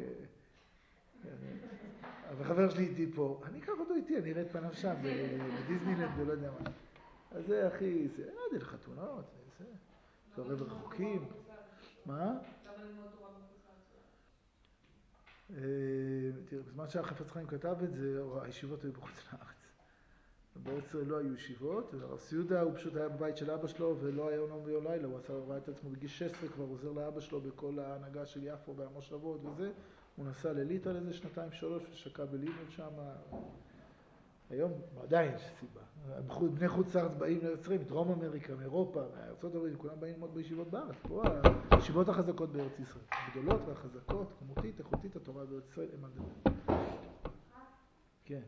Speaker 1: אבל חבר שלי איתי פה, אני אקח אותו איתי, אני אראה את פניו שם, בדיזנילנד ולא יודע מה. אז זה הכי... זה, אני יודע, לחתונות, זה... קרב רחוקים. מה?
Speaker 2: למה ללמוד תורה בחוץ לארץ?
Speaker 1: תראה, בזמן שהחפץ חיים כתב את זה, הישיבות היו בחוץ לארץ. בארץ ישראל לא היו ישיבות, והרב ציודה הוא פשוט היה בבית של אבא שלו ולא היה יום ויום לילה, הוא עשה, ראה את עצמו בגיל שש עשרה, כבר עוזר לאבא שלו בכל ההנהגה של יפו והמושבות וזה. הוא נסע לליטא לזה שנתיים שלוש ושקע בלימוד שם. היום עדיין יש סיבה. בני חוץ לארץ באים לארץ ישראל, מדרום אמריקה, מאירופה, מארצות הברית, כולם באים ללמוד בישיבות בארץ. פה הישיבות החזקות בארץ ישראל, הגדולות והחזקות, כמותית, איכותית, התורה בארץ ישראל, הם הדבר. כן.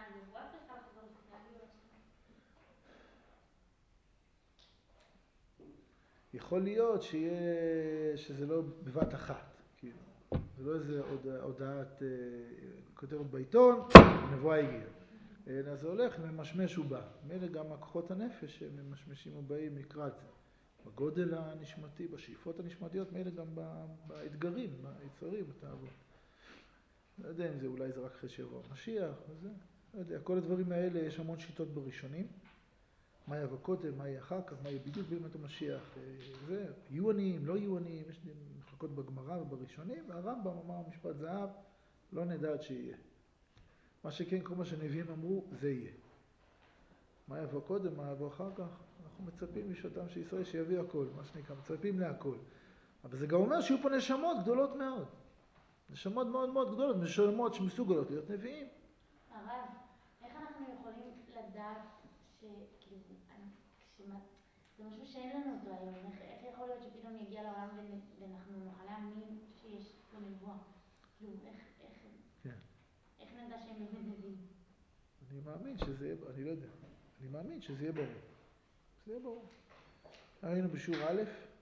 Speaker 1: יכול להיות שיהיה, שזה לא בבת אחת, כאילו. זה לא איזה הודעת כותרת בעיתון, הנבואה הגיעה. אלא זה הולך, ממשמש ובא. מילא גם הכוחות הנפש הם ממשמשים ובאים לקראת זה. בגודל הנשמתי, בשאיפות הנשמתיות, מילא גם באתגרים, ביצרים, בתאוות. לא יודע אם זה, אולי זה רק אחרי שיבוא המשיח, וזה. לא יודע, כל הדברים האלה, יש המון שיטות בראשונים. מה יבוא קודם, מה יהיה אחר כך, מה יהיה בדיוק בימת המשיח, זה, יהיו עניים, לא יהיו עניים, יש מחלקות בגמרא ובראשונים, והרמב"ם אמר משפט זהב, לא נדע עד שיהיה. מה שכן, כל מה שנביאים אמרו, זה יהיה. מה יבוא קודם, מה יבוא אחר כך, אנחנו מצפים משעתם של ישראל שיביא הכל, מה שנקרא, מצפים להכל. אבל זה גם אומר שיהיו פה נשמות גדולות מאוד. נשמות מאוד מאוד גדולות, נשמות שמסוגלות להיות נביאים.
Speaker 3: הרב, איך אנחנו יכולים לדעת שכאילו, זה משהו שאין לנו אותו היום, איך יכול להיות שפתאום יגיע לעולם ואנחנו נוכל להאמין שיש פה נבואה? כאילו, איך נדע שהם באמת נביאים?
Speaker 1: אני מאמין שזה יהיה, אני לא יודע, אני מאמין שזה יהיה ברור. זה יהיה ברור. היינו בשיעור א',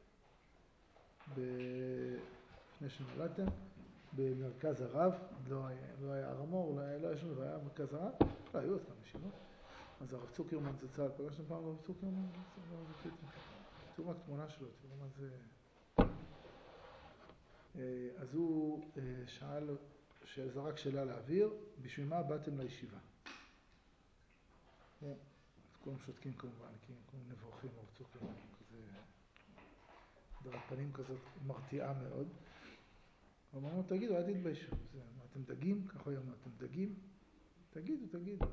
Speaker 1: לפני שנולדתם, במרכז הרב, לא היה הרמור, לא היה שום דבר, היה מרכז הרב, לא היו עוד כמה ישיבות. אז הרב צוקרמן זצ"ל, פגשתם פעם הרב צוקרמן? תראו רק תמונה שלו, תראו מה זה... אז הוא שאל, שזרק שאלה לאוויר, בשביל מה באתם לישיבה? אז כולם שותקים כמובן, כי כולם נבוכים, הרב צוקרמן, כזה... דרך פנים כזאת מרתיעה מאוד. הוא אמר, תגידו, אל תתביישו. אתם דגים? ככה הוא אמר, אתם דגים? תגידו, תגידו.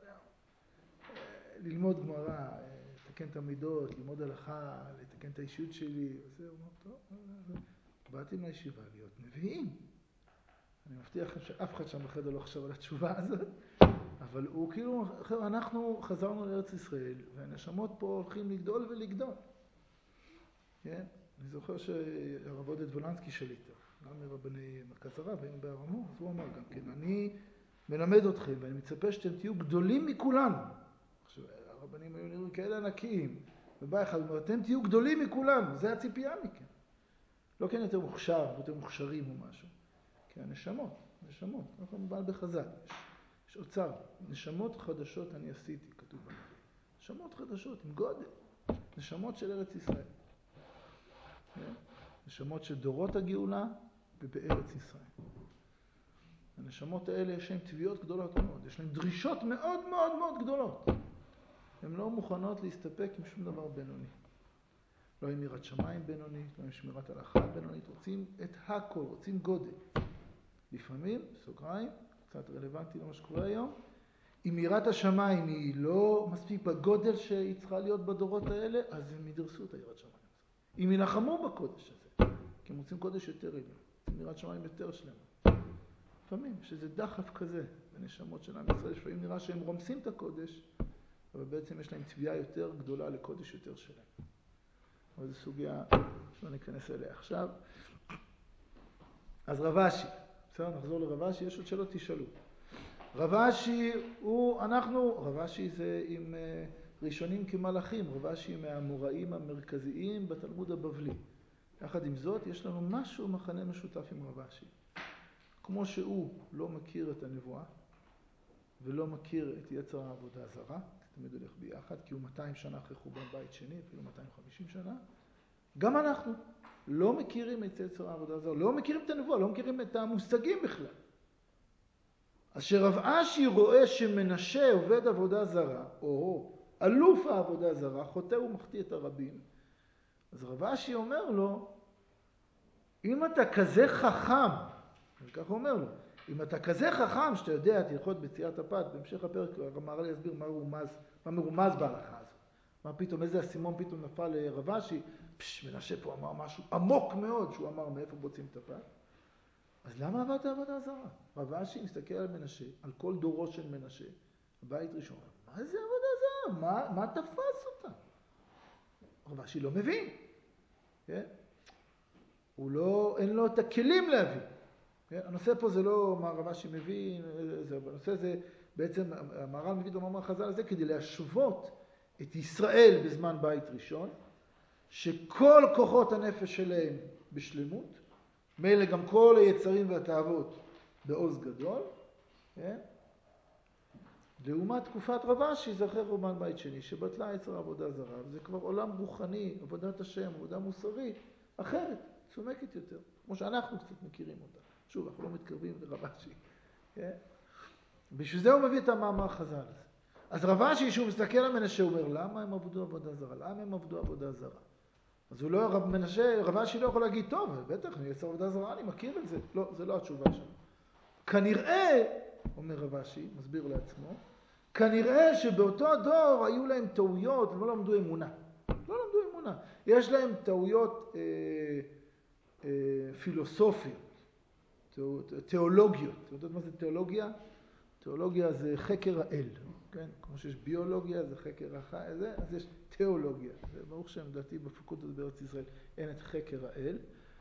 Speaker 1: ללמוד גמרא, לתקן את המידות, ללמוד הלכה, לתקן את האישיות שלי. וזה, הוא אמר, טוב, באתם לישיבה להיות נביאים. אני מבטיח לכם שאף אחד שם בחדר לא חשב על התשובה הזאת, אבל הוא כאילו, אנחנו חזרנו לארץ ישראל, והנשמות פה הולכים לגדול ולגדול. כן? אני זוכר שהרב עודד וולנסקי שליטה, גם מרבני מרכז הרב, היינו בהר המור, אז הוא אמר גם כן, אני מלמד אתכם, ואני מצפה שאתם תהיו גדולים מכולנו. עכשיו, הרבנים היו נראים כאלה ענקיים, ובא אחד, אומר, אתם תהיו גדולים מכולנו, זה הציפייה מכם. לא כן יותר מוכשר, יותר מוכשרים או משהו. כי הנשמות, נשמות, אנחנו מבעל בחז"ל, יש, יש אוצר, נשמות חדשות אני עשיתי, כתוב בנביא. נשמות חדשות, עם גודל, נשמות של ארץ ישראל. נשמות של דורות הגאולה ובארץ ישראל. הנשמות האלה יש להן תביעות גדולות מאוד, יש להן דרישות מאוד מאוד מאוד גדולות. הן לא מוכנות להסתפק עם שום דבר בינוני. לא עם יראת שמיים בינונית, לא עם שמירת הלכה בינונית, רוצים את הכל, רוצים גודל. לפעמים, סוגריים, קצת רלוונטי למה שקורה היום, אם יראת השמיים היא לא מספיק בגודל שהיא צריכה להיות בדורות האלה, אז הם ידרסו את היראת שמיים. אם ילחמו בקודש הזה, כי הם רוצים קודש יותר עליון, רוצים יראת שמיים יותר שלמה. לפעמים, שזה דחף כזה בנשמות של עם ישראל, לפעמים נראה שהם רומסים את הקודש, אבל בעצם יש להם תביעה יותר גדולה לקודש יותר שלהם. אבל זו סוגיה שלא ניכנס אליה עכשיו. אז רב אשי, בסדר, נחזור לרב אשי, יש עוד שאלות תשאלו. רב אשי הוא, אנחנו, רב אשי זה עם ראשונים כמלאכים, רב אשי מהאמוראים המרכזיים בתלמוד הבבלי. יחד עם זאת, יש לנו משהו מחנה משותף עם רב אשי. כמו שהוא לא מכיר את הנבואה, ולא מכיר את יצר העבודה הזרה, תמיד הולך ביחד, כי הוא מאתיים שנה אחרי חורבן בית שני, אפילו מאתיים וחמישים שנה. גם אנחנו לא מכירים את יצר העבודה הזרה, לא מכירים את הנבואה, לא מכירים את המושגים בכלל. אז שרב אשי רואה שמנשה עובד עבודה זרה, או אלוף העבודה הזרה, חוטא ומחטיא את הרבים, אז רב אשי אומר לו, אם אתה כזה חכם, וכך הוא אומר לו, אם אתה כזה חכם שאתה יודע תלכות בציית הפת, בהמשך הפרק אמר לי להסביר מה מרומז, מה מרומז בהלכה הזאת. מה פתאום, איזה הסימון פתאום נפל לרב אשי, פש, מנשה פה אמר משהו עמוק מאוד, שהוא אמר מאיפה בוצעים את הפת. אז למה עבדת עבודה זרה? רב אשי מסתכל על מנשה, על כל דורו של מנשה, הבית ראשון, מה זה עבודה זרה? מה, מה תפס אותה? רב אשי לא מבין, כן? הוא לא, אין לו את הכלים להבין. הנושא פה זה לא מה רב אשי מבין, זה, הנושא זה בעצם, המהר"ל מביא במאמר חז"ל הזה כדי להשוות את ישראל בזמן בית ראשון, שכל כוחות הנפש שלהם בשלמות, מילא גם כל היצרים והתאוות בעוז גדול, כן? לעומת תקופת רב אשי זה אחרי חורבן בית שני, שבטלה יצר עבודה זרה, וזה כבר עולם רוחני, עבודת השם, עבודה מוסרית, אחרת, צומקת יותר, כמו שאנחנו קצת מכירים אותה. שוב, אנחנו לא מתקרבים לרב אשי. כן? בשביל זה הוא מביא את המאמר חז"ל הזה. אז רב אשי, שהוא מסתכל על מנשה, הוא אומר, למה הם עבדו עבודה זרה? למה הם עבדו עבודה זרה? אז הוא לא, רב מנשה, רב אשי לא יכול להגיד, טוב, בטח, אני יצר עבודה זרה, אני מכיר את זה. לא, זה לא התשובה שלו. כנראה, אומר רב אשי, מסביר לעצמו, כנראה שבאותו הדור היו להם טעויות, הם לא למדו אמונה. לא למדו אמונה. יש להם טעויות אה, אה, פילוסופיות. תיאולוגיות. אתם יודעים מה זה תיאולוגיה? תיאולוגיה זה חקר האל, כן? כמו שיש ביולוגיה, זה חקר החי, זה, אז יש תיאולוגיה. זה ברוך שם, דעתי, בפקולטות בארץ ישראל אין את חקר האל,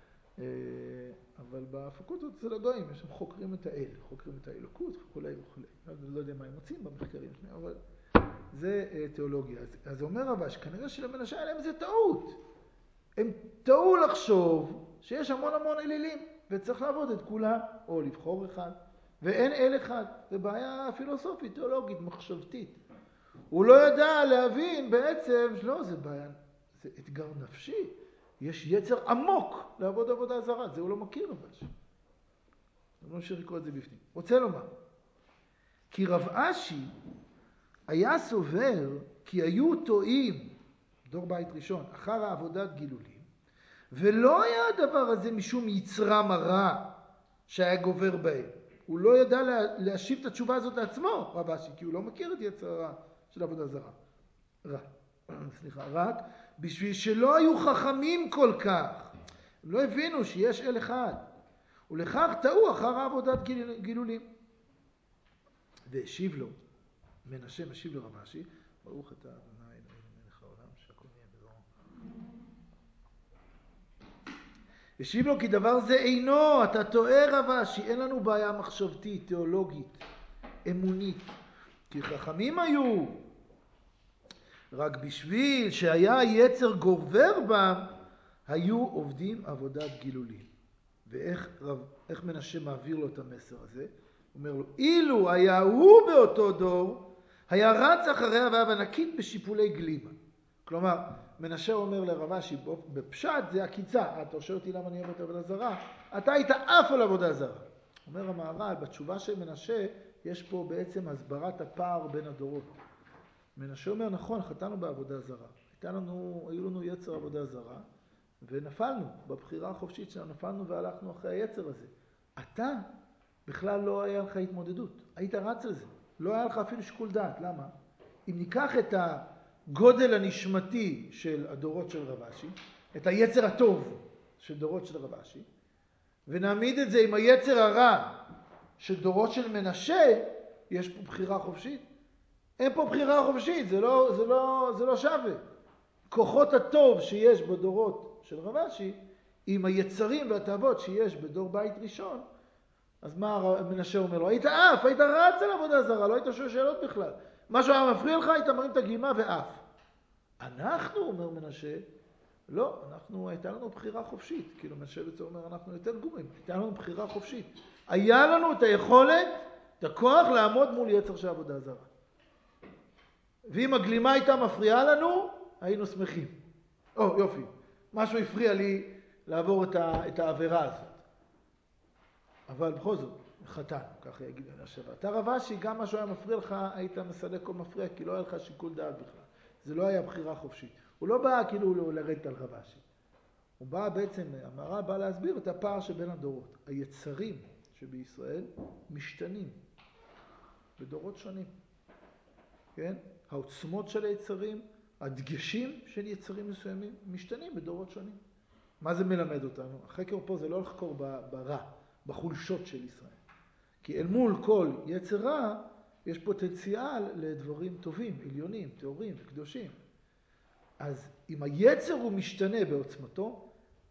Speaker 1: אבל בפקולטות אצל הגויים, יש שם חוקרים את האל, חוקרים את האלוקות וכולי וכולי. לא יודע מה הם מוצאים במחקרים, אבל זה תיאולוגיה. אז, אז אומר רב אשי, כנראה שלמנשה היה להם זה טעות. הם טעו לחשוב שיש המון המון אלילים, וצריך לעבוד את כולם, או לבחור אחד, ואין אל אחד. זה בעיה פילוסופית, תיאולוגית, מחשבתית. הוא לא ידע להבין בעצם, לא, זה בעיה, זה אתגר נפשי. יש יצר עמוק לעבוד עבודה זרה, זה הוא לא מכיר רב אשי. אני לא ממשיך לקרוא את זה בפנים. רוצה לומר, כי רב אשי היה סובר כי היו טועים, דור בית ראשון, אחר העבודת גילולים, ולא היה הדבר הזה משום יצרם הרע שהיה גובר בהם. הוא לא ידע להשיב את התשובה הזאת לעצמו, רב אשי, כי הוא לא מכיר את יצר הרע של עבודה זרה. רע. סליחה, רק בשביל שלא היו חכמים כל כך. הם לא הבינו שיש אל אחד. ולכך טעו אחר עבודת גיל, גילולים. והשיב לו, מנשה משיב לרב אשי, ברוך אתה אדוני אלוהינו מלך העולם שהכל נהיה בדברו. השיב לו כי דבר זה אינו, אתה טועה רב אשי, אין לנו בעיה מחשבתית, תיאולוגית. אמונית. כי חכמים היו, רק בשביל שהיה יצר גובר בם, היו עובדים עבודת גילולים. ואיך רב, איך מנשה מעביר לו את המסר הזה? הוא אומר לו, אילו היה הוא באותו דור, היה רץ אחריה והיה בנקית בשיפולי גלימה. כלומר, מנשה אומר לרבשי, בפשט זה הקיצה, אתה שואל אותי למה אני אוהב את עבודה זרה, אתה היית אף על עבודה זרה. אומר המהר"ל, בתשובה של מנשה, יש פה בעצם הסברת הפער בין הדורות. מנשה אומר, נכון, חטאנו בעבודה זרה. הייתה לנו, היו לנו יצר עבודה זרה, ונפלנו בבחירה החופשית שלנו, נפלנו והלכנו אחרי היצר הזה. אתה בכלל לא היה לך התמודדות, היית רץ על זה. לא היה לך אפילו שיקול דעת. למה? אם ניקח את הגודל הנשמתי של הדורות של רבשי, את היצר הטוב של דורות של רבשי, ונעמיד את זה עם היצר הרע של דורות של מנשה, יש פה בחירה חופשית. אין פה בחירה חופשית, זה לא, זה לא, זה לא שווה. כוחות הטוב שיש בדורות של רבשי, עם היצרים והתאוות שיש בדור בית ראשון, אז מה מנשה אומר לו? היית אף, היית רץ על עבודה זרה, לא היית שואל שאלות בכלל. משהו היה מפריע לך, היית מרים את הגלימה ואף. אנחנו, אומר מנשה, לא, אנחנו, הייתה לנו בחירה חופשית. כאילו מנשה בעצם אומר, אנחנו יותר גורים, הייתה לנו בחירה חופשית. היה לנו את היכולת, את הכוח לעמוד מול יצר של עבודה זרה. ואם הגלימה הייתה מפריעה לנו, היינו שמחים. או, יופי, משהו הפריע לי לעבור את, ה, את העבירה הזאת. אבל בכל זאת, חטאנו, ככה יגיד מנשה. אתה רבשי, גם משהו היה מפריע לך, היית מסלק כל מפריע, כי לא היה לך שיקול דעת בכלל. זה לא היה בחירה חופשית. הוא לא בא כאילו לרדת על רבשי. הוא בא בעצם, המהר"ל בא להסביר את הפער שבין הדורות. היצרים שבישראל משתנים בדורות שונים. כן? העוצמות של היצרים, הדגשים של יצרים מסוימים, משתנים בדורות שונים. מה זה מלמד אותנו? החקר פה זה לא לחקור ברע, בחולשות של ישראל. כי אל מול כל יצר רע, יש פוטנציאל לדברים טובים, עליונים, טהורים וקדושים. אז אם היצר הוא משתנה בעוצמתו,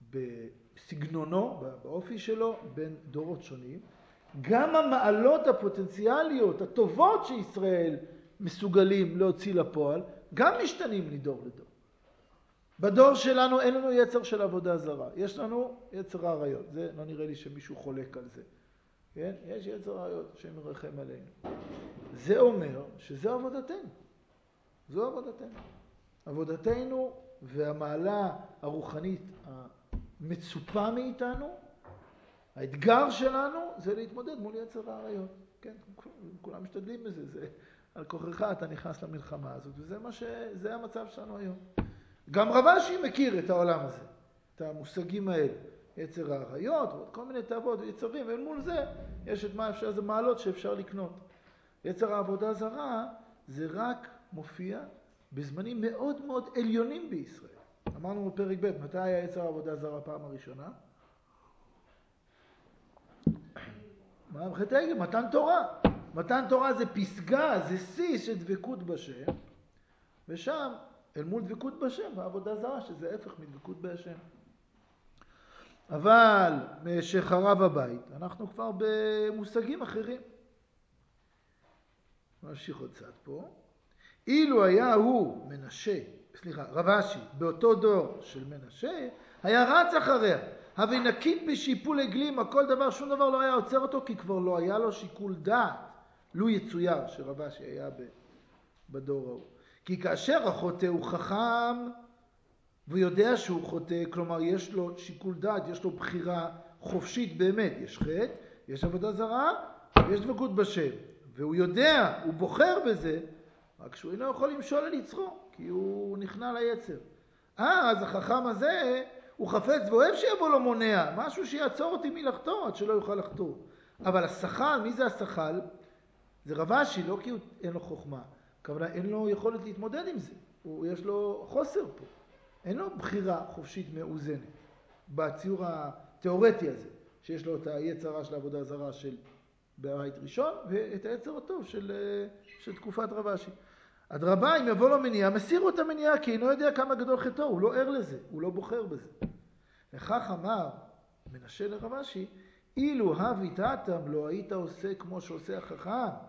Speaker 1: בסגנונו, באופי שלו, בין דורות שונים, גם המעלות הפוטנציאליות, הטובות שישראל מסוגלים להוציא לפועל, גם משתנים מדור לדור. בדור שלנו אין לנו יצר של עבודה זרה. יש לנו יצר העריות. זה לא נראה לי שמישהו חולק על זה. כן? יש יצר העריות שמרחם עלינו. זה אומר שזו עבודתנו. זו עבודתנו. עבודתנו והמעלה הרוחנית המצופה מאיתנו, האתגר שלנו זה להתמודד מול יצר העריות. כן? כולם משתדלים בזה. זה על כוחך אתה נכנס למלחמה הזאת, וזה מה ש... זה המצב שלנו היום. גם רבשי מכיר את העולם הזה, את המושגים האלה, יצר העריות ועוד כל מיני תאוות ויצרים, ואל מול זה יש את מה אפשר, זה מעלות שאפשר לקנות. יצר העבודה זרה זה רק מופיע בזמנים מאוד מאוד עליונים בישראל. אמרנו בפרק ב', מתי היה יצר העבודה זרה פעם הראשונה? מה? בחטא העגל, מתן תורה. מתן תורה זה פסגה, זה שיא של דבקות בשם, ושם אל מול דבקות בשם, העבודה זרה, שזה הפך מדבקות בהשם. אבל משחרב הבית, אנחנו כבר במושגים אחרים. נמשיך עוד צד פה. אילו היה הוא מנשה, סליחה, רבשי, באותו דור של מנשה, היה רץ אחריה. הווי נקית בשיפולי גלימה, כל דבר, שום דבר לא היה עוצר אותו, כי כבר לא היה לו שיקול דעת. לו יצויר שרבשי היה בדור ההוא. כי כאשר החוטא הוא חכם, והוא יודע שהוא חוטא, כלומר יש לו שיקול דעת, יש לו בחירה חופשית באמת. יש חטא, יש עבודה זרה, יש דבקות בשם. והוא יודע, הוא בוחר בזה, רק שהוא אינו יכול למשול על יצרו, כי הוא נכנע ליצר. אז החכם הזה, הוא חפץ ואוהב שיבוא לו מונע, משהו שיעצור אותי מלחתור, עד שלא יוכל לחתור. אבל השחל, מי זה השחל? זה רבשי, לא כי הוא, אין לו חוכמה. כוונה, אין לו יכולת להתמודד עם זה. הוא, יש לו חוסר פה. אין לו בחירה חופשית מאוזנת. בציור התיאורטי הזה, שיש לו את היצרה של העבודה הזרה של בית ראשון, ואת היצר הטוב של, של תקופת רבשי. אדרבה, אם יבוא לו מניעה, מסירו את המניעה, כי אינו יודע כמה גדול חטאו, הוא לא ער לזה, הוא לא בוחר בזה. וכך אמר מנשה לרבשי, אילו הבית אתם לא היית עושה כמו שעושה החכם,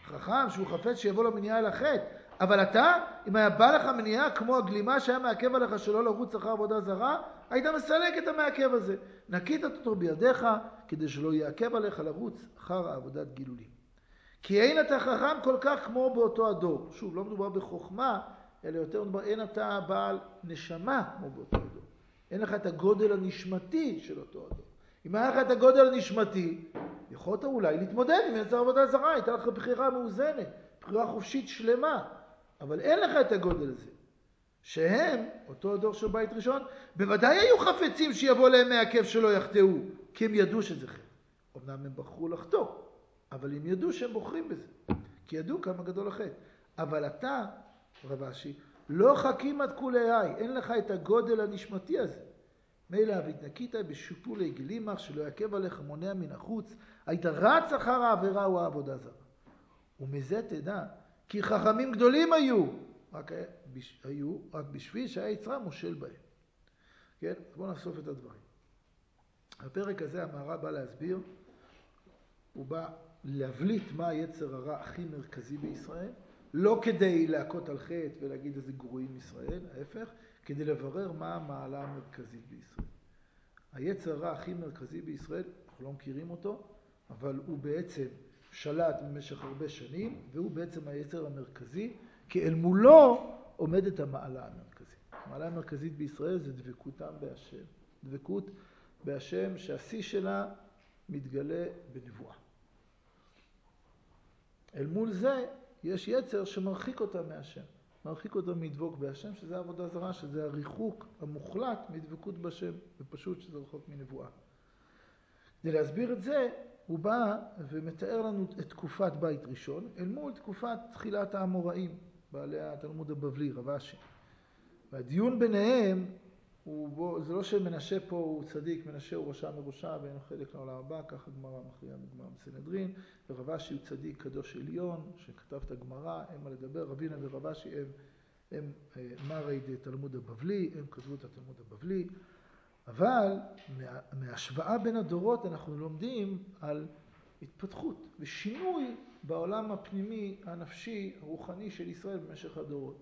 Speaker 1: חכם שהוא חפץ שיבוא לו מניעה אל החטא. אבל אתה, אם היה בא לך מניעה כמו הגלימה שהיה מעכב עליך שלא לרוץ אחר עבודה זרה, היית מסלק את המעכב הזה. נקית אותו בידיך כדי שלא יעכב עליך לרוץ אחר עבודת גילולים. כי אין אתה חכם כל כך כמו באותו הדור. שוב, לא מדובר בחוכמה, אלא יותר מדובר, אין אתה בעל נשמה כמו באותו הדור. אין לך את הגודל הנשמתי של אותו הדור. אם היה לך את הגודל הנשמתי, יכולת אולי להתמודד עם יצר עבודה זרה, הייתה לך בחירה מאוזנת, בחירה חופשית שלמה. אבל אין לך את הגודל הזה. שהם, אותו הדור של בית ראשון, בוודאי היו חפצים שיבוא להם מעכב שלא יחטאו, כי הם ידעו שזה חטא. אמנם הם בחרו לחטוא, אבל הם ידעו שהם בוחרים בזה, כי ידעו כמה גדול החטא. אבל אתה, רב אשי, לא חכים עד כולי היי, אין לך את הגודל הנשמתי הזה. מילא והתנקית בשיפולי גלימך שלא יעכב עליך מונע מן החוץ, היית רץ אחר העבירה או העבודה זרה. ומזה תדע, כי חכמים גדולים היו, רק היו, רק בשביל שהיה יצרה מושל בהם. כן? אז בואו נסוף את הדברים. הפרק הזה המהר"ל בא להסביר, הוא בא להבליט מה היצר הרע הכי מרכזי בישראל, לא כדי להכות על חטא ולהגיד איזה גרועים ישראל, ההפך, כדי לברר מה המעלה המרכזית בישראל. היצר הרע הכי מרכזי בישראל, אנחנו לא מכירים אותו, אבל הוא בעצם שלט במשך הרבה שנים, והוא בעצם היצר המרכזי, כי אל מולו עומדת המעלה המרכזית. המעלה המרכזית בישראל זה דבקותם בהשם. דבקות בהשם שהשיא שלה מתגלה בנבואה. אל מול זה יש יצר שמרחיק אותה מהשם. מרחיק אותה מדבוק בהשם, שזה עבודה זרה, שזה הריחוק המוחלט מדבקות בשם, ופשוט שזה רחוק מנבואה. כדי להסביר את זה, הוא בא ומתאר לנו את תקופת בית ראשון, אל מול תקופת תחילת האמוראים, בעלי התלמוד הבבלי, רב אשי. והדיון ביניהם, הוא בו, זה לא שמנשה פה הוא צדיק, מנשה הוא רשע מרושע ואין חלק לעולם הבא, ככה גמרא מכריעה בגמרא בסנהדרין, ורב אשי הוא צדיק קדוש עליון, שכתב את הגמרא, הם מה לדבר, רבינה ורב אשי הם, הם מרי תלמוד הבבלי, הם כתבו את התלמוד הבבלי, אבל מה, מההשוואה בין הדורות אנחנו לומדים על התפתחות ושינוי בעולם הפנימי, הנפשי, הרוחני של ישראל במשך הדורות.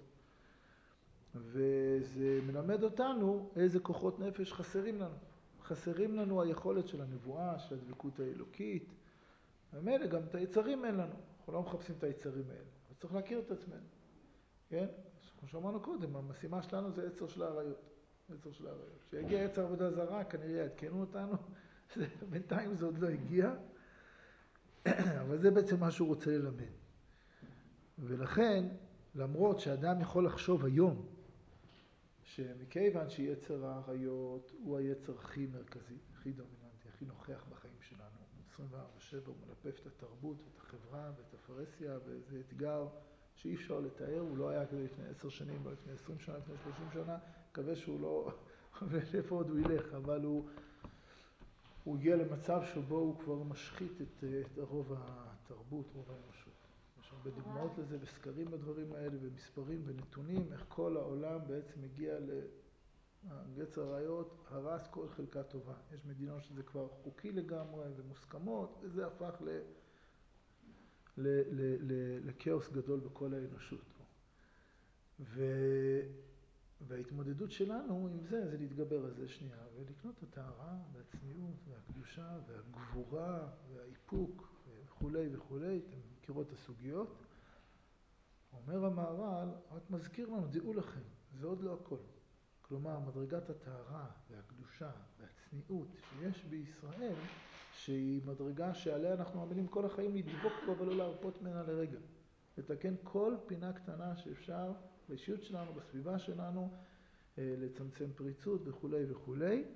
Speaker 1: וזה מלמד אותנו איזה כוחות נפש חסרים לנו. חסרים לנו היכולת של הנבואה, של הדבקות האלוקית. ומילא גם את היצרים אין לנו. אנחנו לא מחפשים את היצרים האלה. אז צריך להכיר את עצמנו. כן? כמו שאמרנו קודם, המשימה שלנו זה יצר של העריות. יצר של העריות. כשיגיע יצר עבודה זרה, כנראה יעדכנו אותנו. בינתיים זה עוד לא הגיע. אבל זה בעצם מה שהוא רוצה ללמד. ולכן, למרות שאדם יכול לחשוב היום, שמכיוון שיצר העריות הוא היצר הכי מרכזי, הכי דומיננטי, הכי נוכח בחיים שלנו, עשרים וארבע שבע הוא מלפף את התרבות ואת החברה ואת הפרהסיה, וזה אתגר שאי אפשר לתאר, הוא לא היה כזה לפני עשר שנים, לא לפני עשרים שנה, לפני שלושים שנה, מקווה שהוא לא, ולאיפה עוד הוא ילך, אבל הוא, הוא הגיע למצב שבו הוא כבר משחית את, את רוב התרבות, רוב האנושות. יש הרבה דוגמאות לזה בסקרים בדברים האלה, במספרים ונתונים, איך כל העולם בעצם מגיע ליצר העריות, הרס כל חלקה טובה. יש מדינות שזה כבר חוקי לגמרי ומוסכמות, וזה הפך ל... ל... ל... ל... לכאוס גדול בכל האנושות. ו... וההתמודדות שלנו עם זה, זה להתגבר על זה שנייה, ולקנות את הטהרה והצניעות והקדושה והגבורה והאיפוק וכולי וכולי, אתם מכירות את הסוגיות. אומר המהר"ל, רק מזכיר לנו, דעו לכם, זה עוד לא הכל. כלומר, מדרגת הטהרה והקדושה והצניעות שיש בישראל, שהיא מדרגה שעליה אנחנו עמלים כל החיים לדבוק פה ולא להרפות ממנה לרגע. לתקן כל פינה קטנה שאפשר באישיות שלנו, בסביבה שלנו, לצמצם פריצות וכולי וכולי.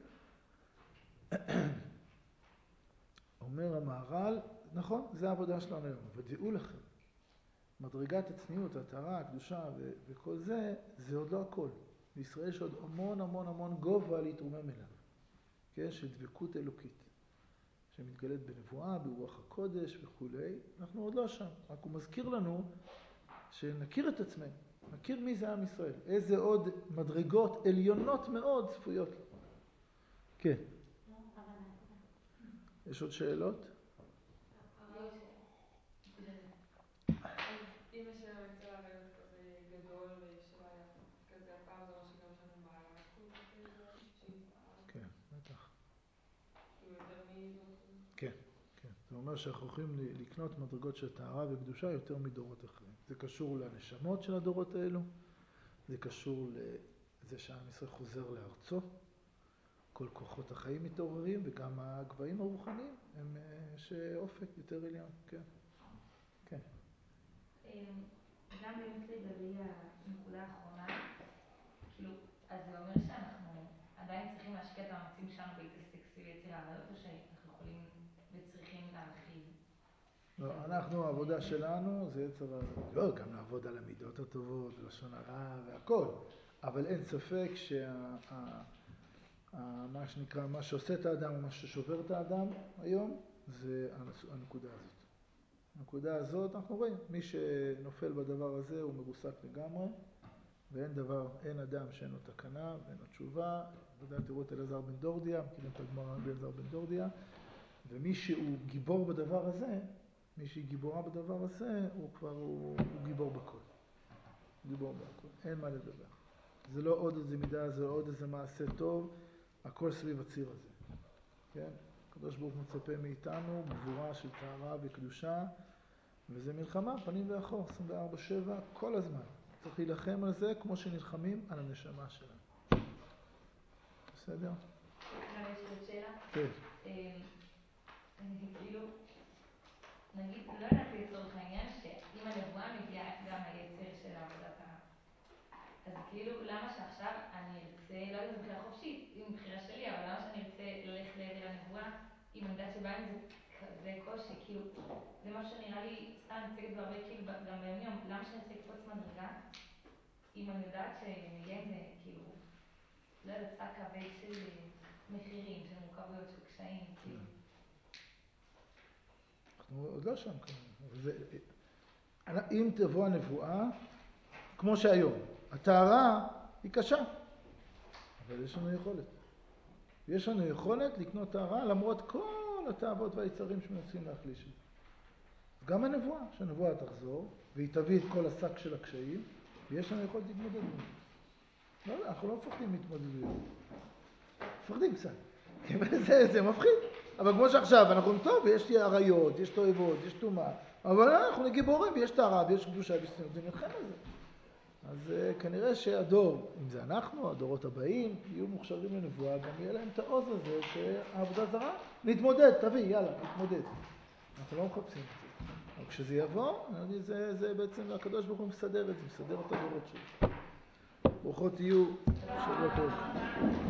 Speaker 1: אומר המהר"ל, נכון, זה העבודה שלנו היום, אבל דעו לכם, מדרגת הצניעות, הטהרה, הקדושה ו- וכל זה, זה עוד לא הכל. בישראל יש עוד המון המון המון גובה להתרומם אליו, כן? של דבקות אלוקית, שמתגלית בנבואה, ברוח הקודש וכולי. אנחנו עוד לא שם, רק הוא מזכיר לנו שנכיר את עצמנו, נכיר מי זה עם ישראל, איזה עוד מדרגות עליונות מאוד צפויות לו. כן. יש עוד שאלות?
Speaker 4: אמא שלו יצא לה רעיון כזה גדול ויש לה כזה הפעם זה מה שגם שם מערכות כזה שהיא
Speaker 1: כן, בטח.
Speaker 4: כאילו יותר מדורות קודמים.
Speaker 1: כן, כן. זה אומר שאנחנו יכולים לקנות מדרגות של טהרה וקדושה יותר מדורות אחרים. זה קשור לנשמות של הדורות האלו, זה קשור לזה שהעם ישראל חוזר לארצו, כל כוחות החיים מתעוררים, וגם הגבהים הרוחניים הם שאופק יותר עליון, כן. כן.
Speaker 3: גם באמת לגבי הנקודה האחרונה, כאילו, אז זה אומר שאנחנו עדיין צריכים להשקיע את המאמצים שלנו בהתעסק סביב יצר הרעיות, או שאנחנו יכולים וצריכים להרחיב?
Speaker 1: לא, אנחנו, העבודה שלנו זה יצר הרעיות. לא, גם לעבוד על המידות הטובות, לשון הרע והכל, אבל אין ספק שה... מה שנקרא, מה שעושה את האדם או מה ששובר את האדם היום, זה הנקודה הזאת. הנקודה הזאת, אנחנו רואים, מי שנופל בדבר הזה הוא מרוסק לגמרי, ואין דבר, אין אדם שאין לו תקנה ואין לו תשובה. ודאי תראו את אלעזר בן דורדיה, מכירים את הגמרא באלעזר בן דורדיה, ומי שהוא גיבור בדבר הזה, מי שהיא גיבורה בדבר הזה, הוא כבר, הוא, הוא גיבור בכל. גיבור בכל, אין מה לדבר. זה לא עוד איזה מידה, זה עוד איזה מעשה טוב, הכל סביב הציר הזה. כן? הקדוש ברוך הוא מצפה מאיתנו גבורה של טהרה וקדושה, וזה מלחמה פנים ואחור, עשרים וארבע שבע, כל הזמן. צריך להילחם על זה כמו שנלחמים על הנשמה שלנו. בסדר?
Speaker 3: גם יש עוד שאלה?
Speaker 1: כן.
Speaker 3: כאילו, נגיד, לא יודעת לצורך העניין שאם הנבואה מגיעה גם היצר של עבודת הרע. אז כאילו, למה שעכשיו אני ארצה, לא יודעת בחירה חופשית, עם בחירה שלי, אבל למה שאני ארצה ללכת לעבר הנבואה, אם אני יודעת שבא עם זה כזה קושי, כאילו, זה מה שנראה לי, סתם נצגת בהרבה, כאילו, גם ביום יום, למה שאני ארצה לקפוץ מדרגה, אם אני יודעת שנהיה עם זה, כאילו, לא יודעת, שק כבד של מחירים, של מורכבויות, של קשיים, כאילו.
Speaker 1: אנחנו עוד לא שם כמובן. אם תבוא הנבואה, כמו שהיום, הטהרה היא קשה, אבל יש לנו יכולת. יש לנו יכולת לקנות טהרה למרות כל התאוות והיצרים שמנסים להחליש. גם הנבואה, שהנבואה תחזור, והיא תביא את כל השק של הקשיים, ויש לנו יכולת להתמודד עם זה. לא, אנחנו לא מפחדים להתמודדויות. מפחדים קצת. זה, זה מפחיד. אבל כמו שעכשיו, אנחנו טוב, ויש לי עריות, יש תועבות, יש תומה, אבל אנחנו גיבורים, ויש טהרה, ויש קדושה, ויש צניעות, ונלחם על זה. אז כנראה שהדור, אם זה אנחנו, הדורות הבאים, יהיו מוכשרים לנבואה, גם יהיה להם את העוז הזה שהעבודה זרה. נתמודד, תביא, יאללה, נתמודד. אנחנו לא מחפשים את זה. אבל כשזה יבוא, זה, זה בעצם הקדוש ברוך הוא מסדר את זה, מסדר את הדורות שלו. ברוכות יהיו, שבוע טוב.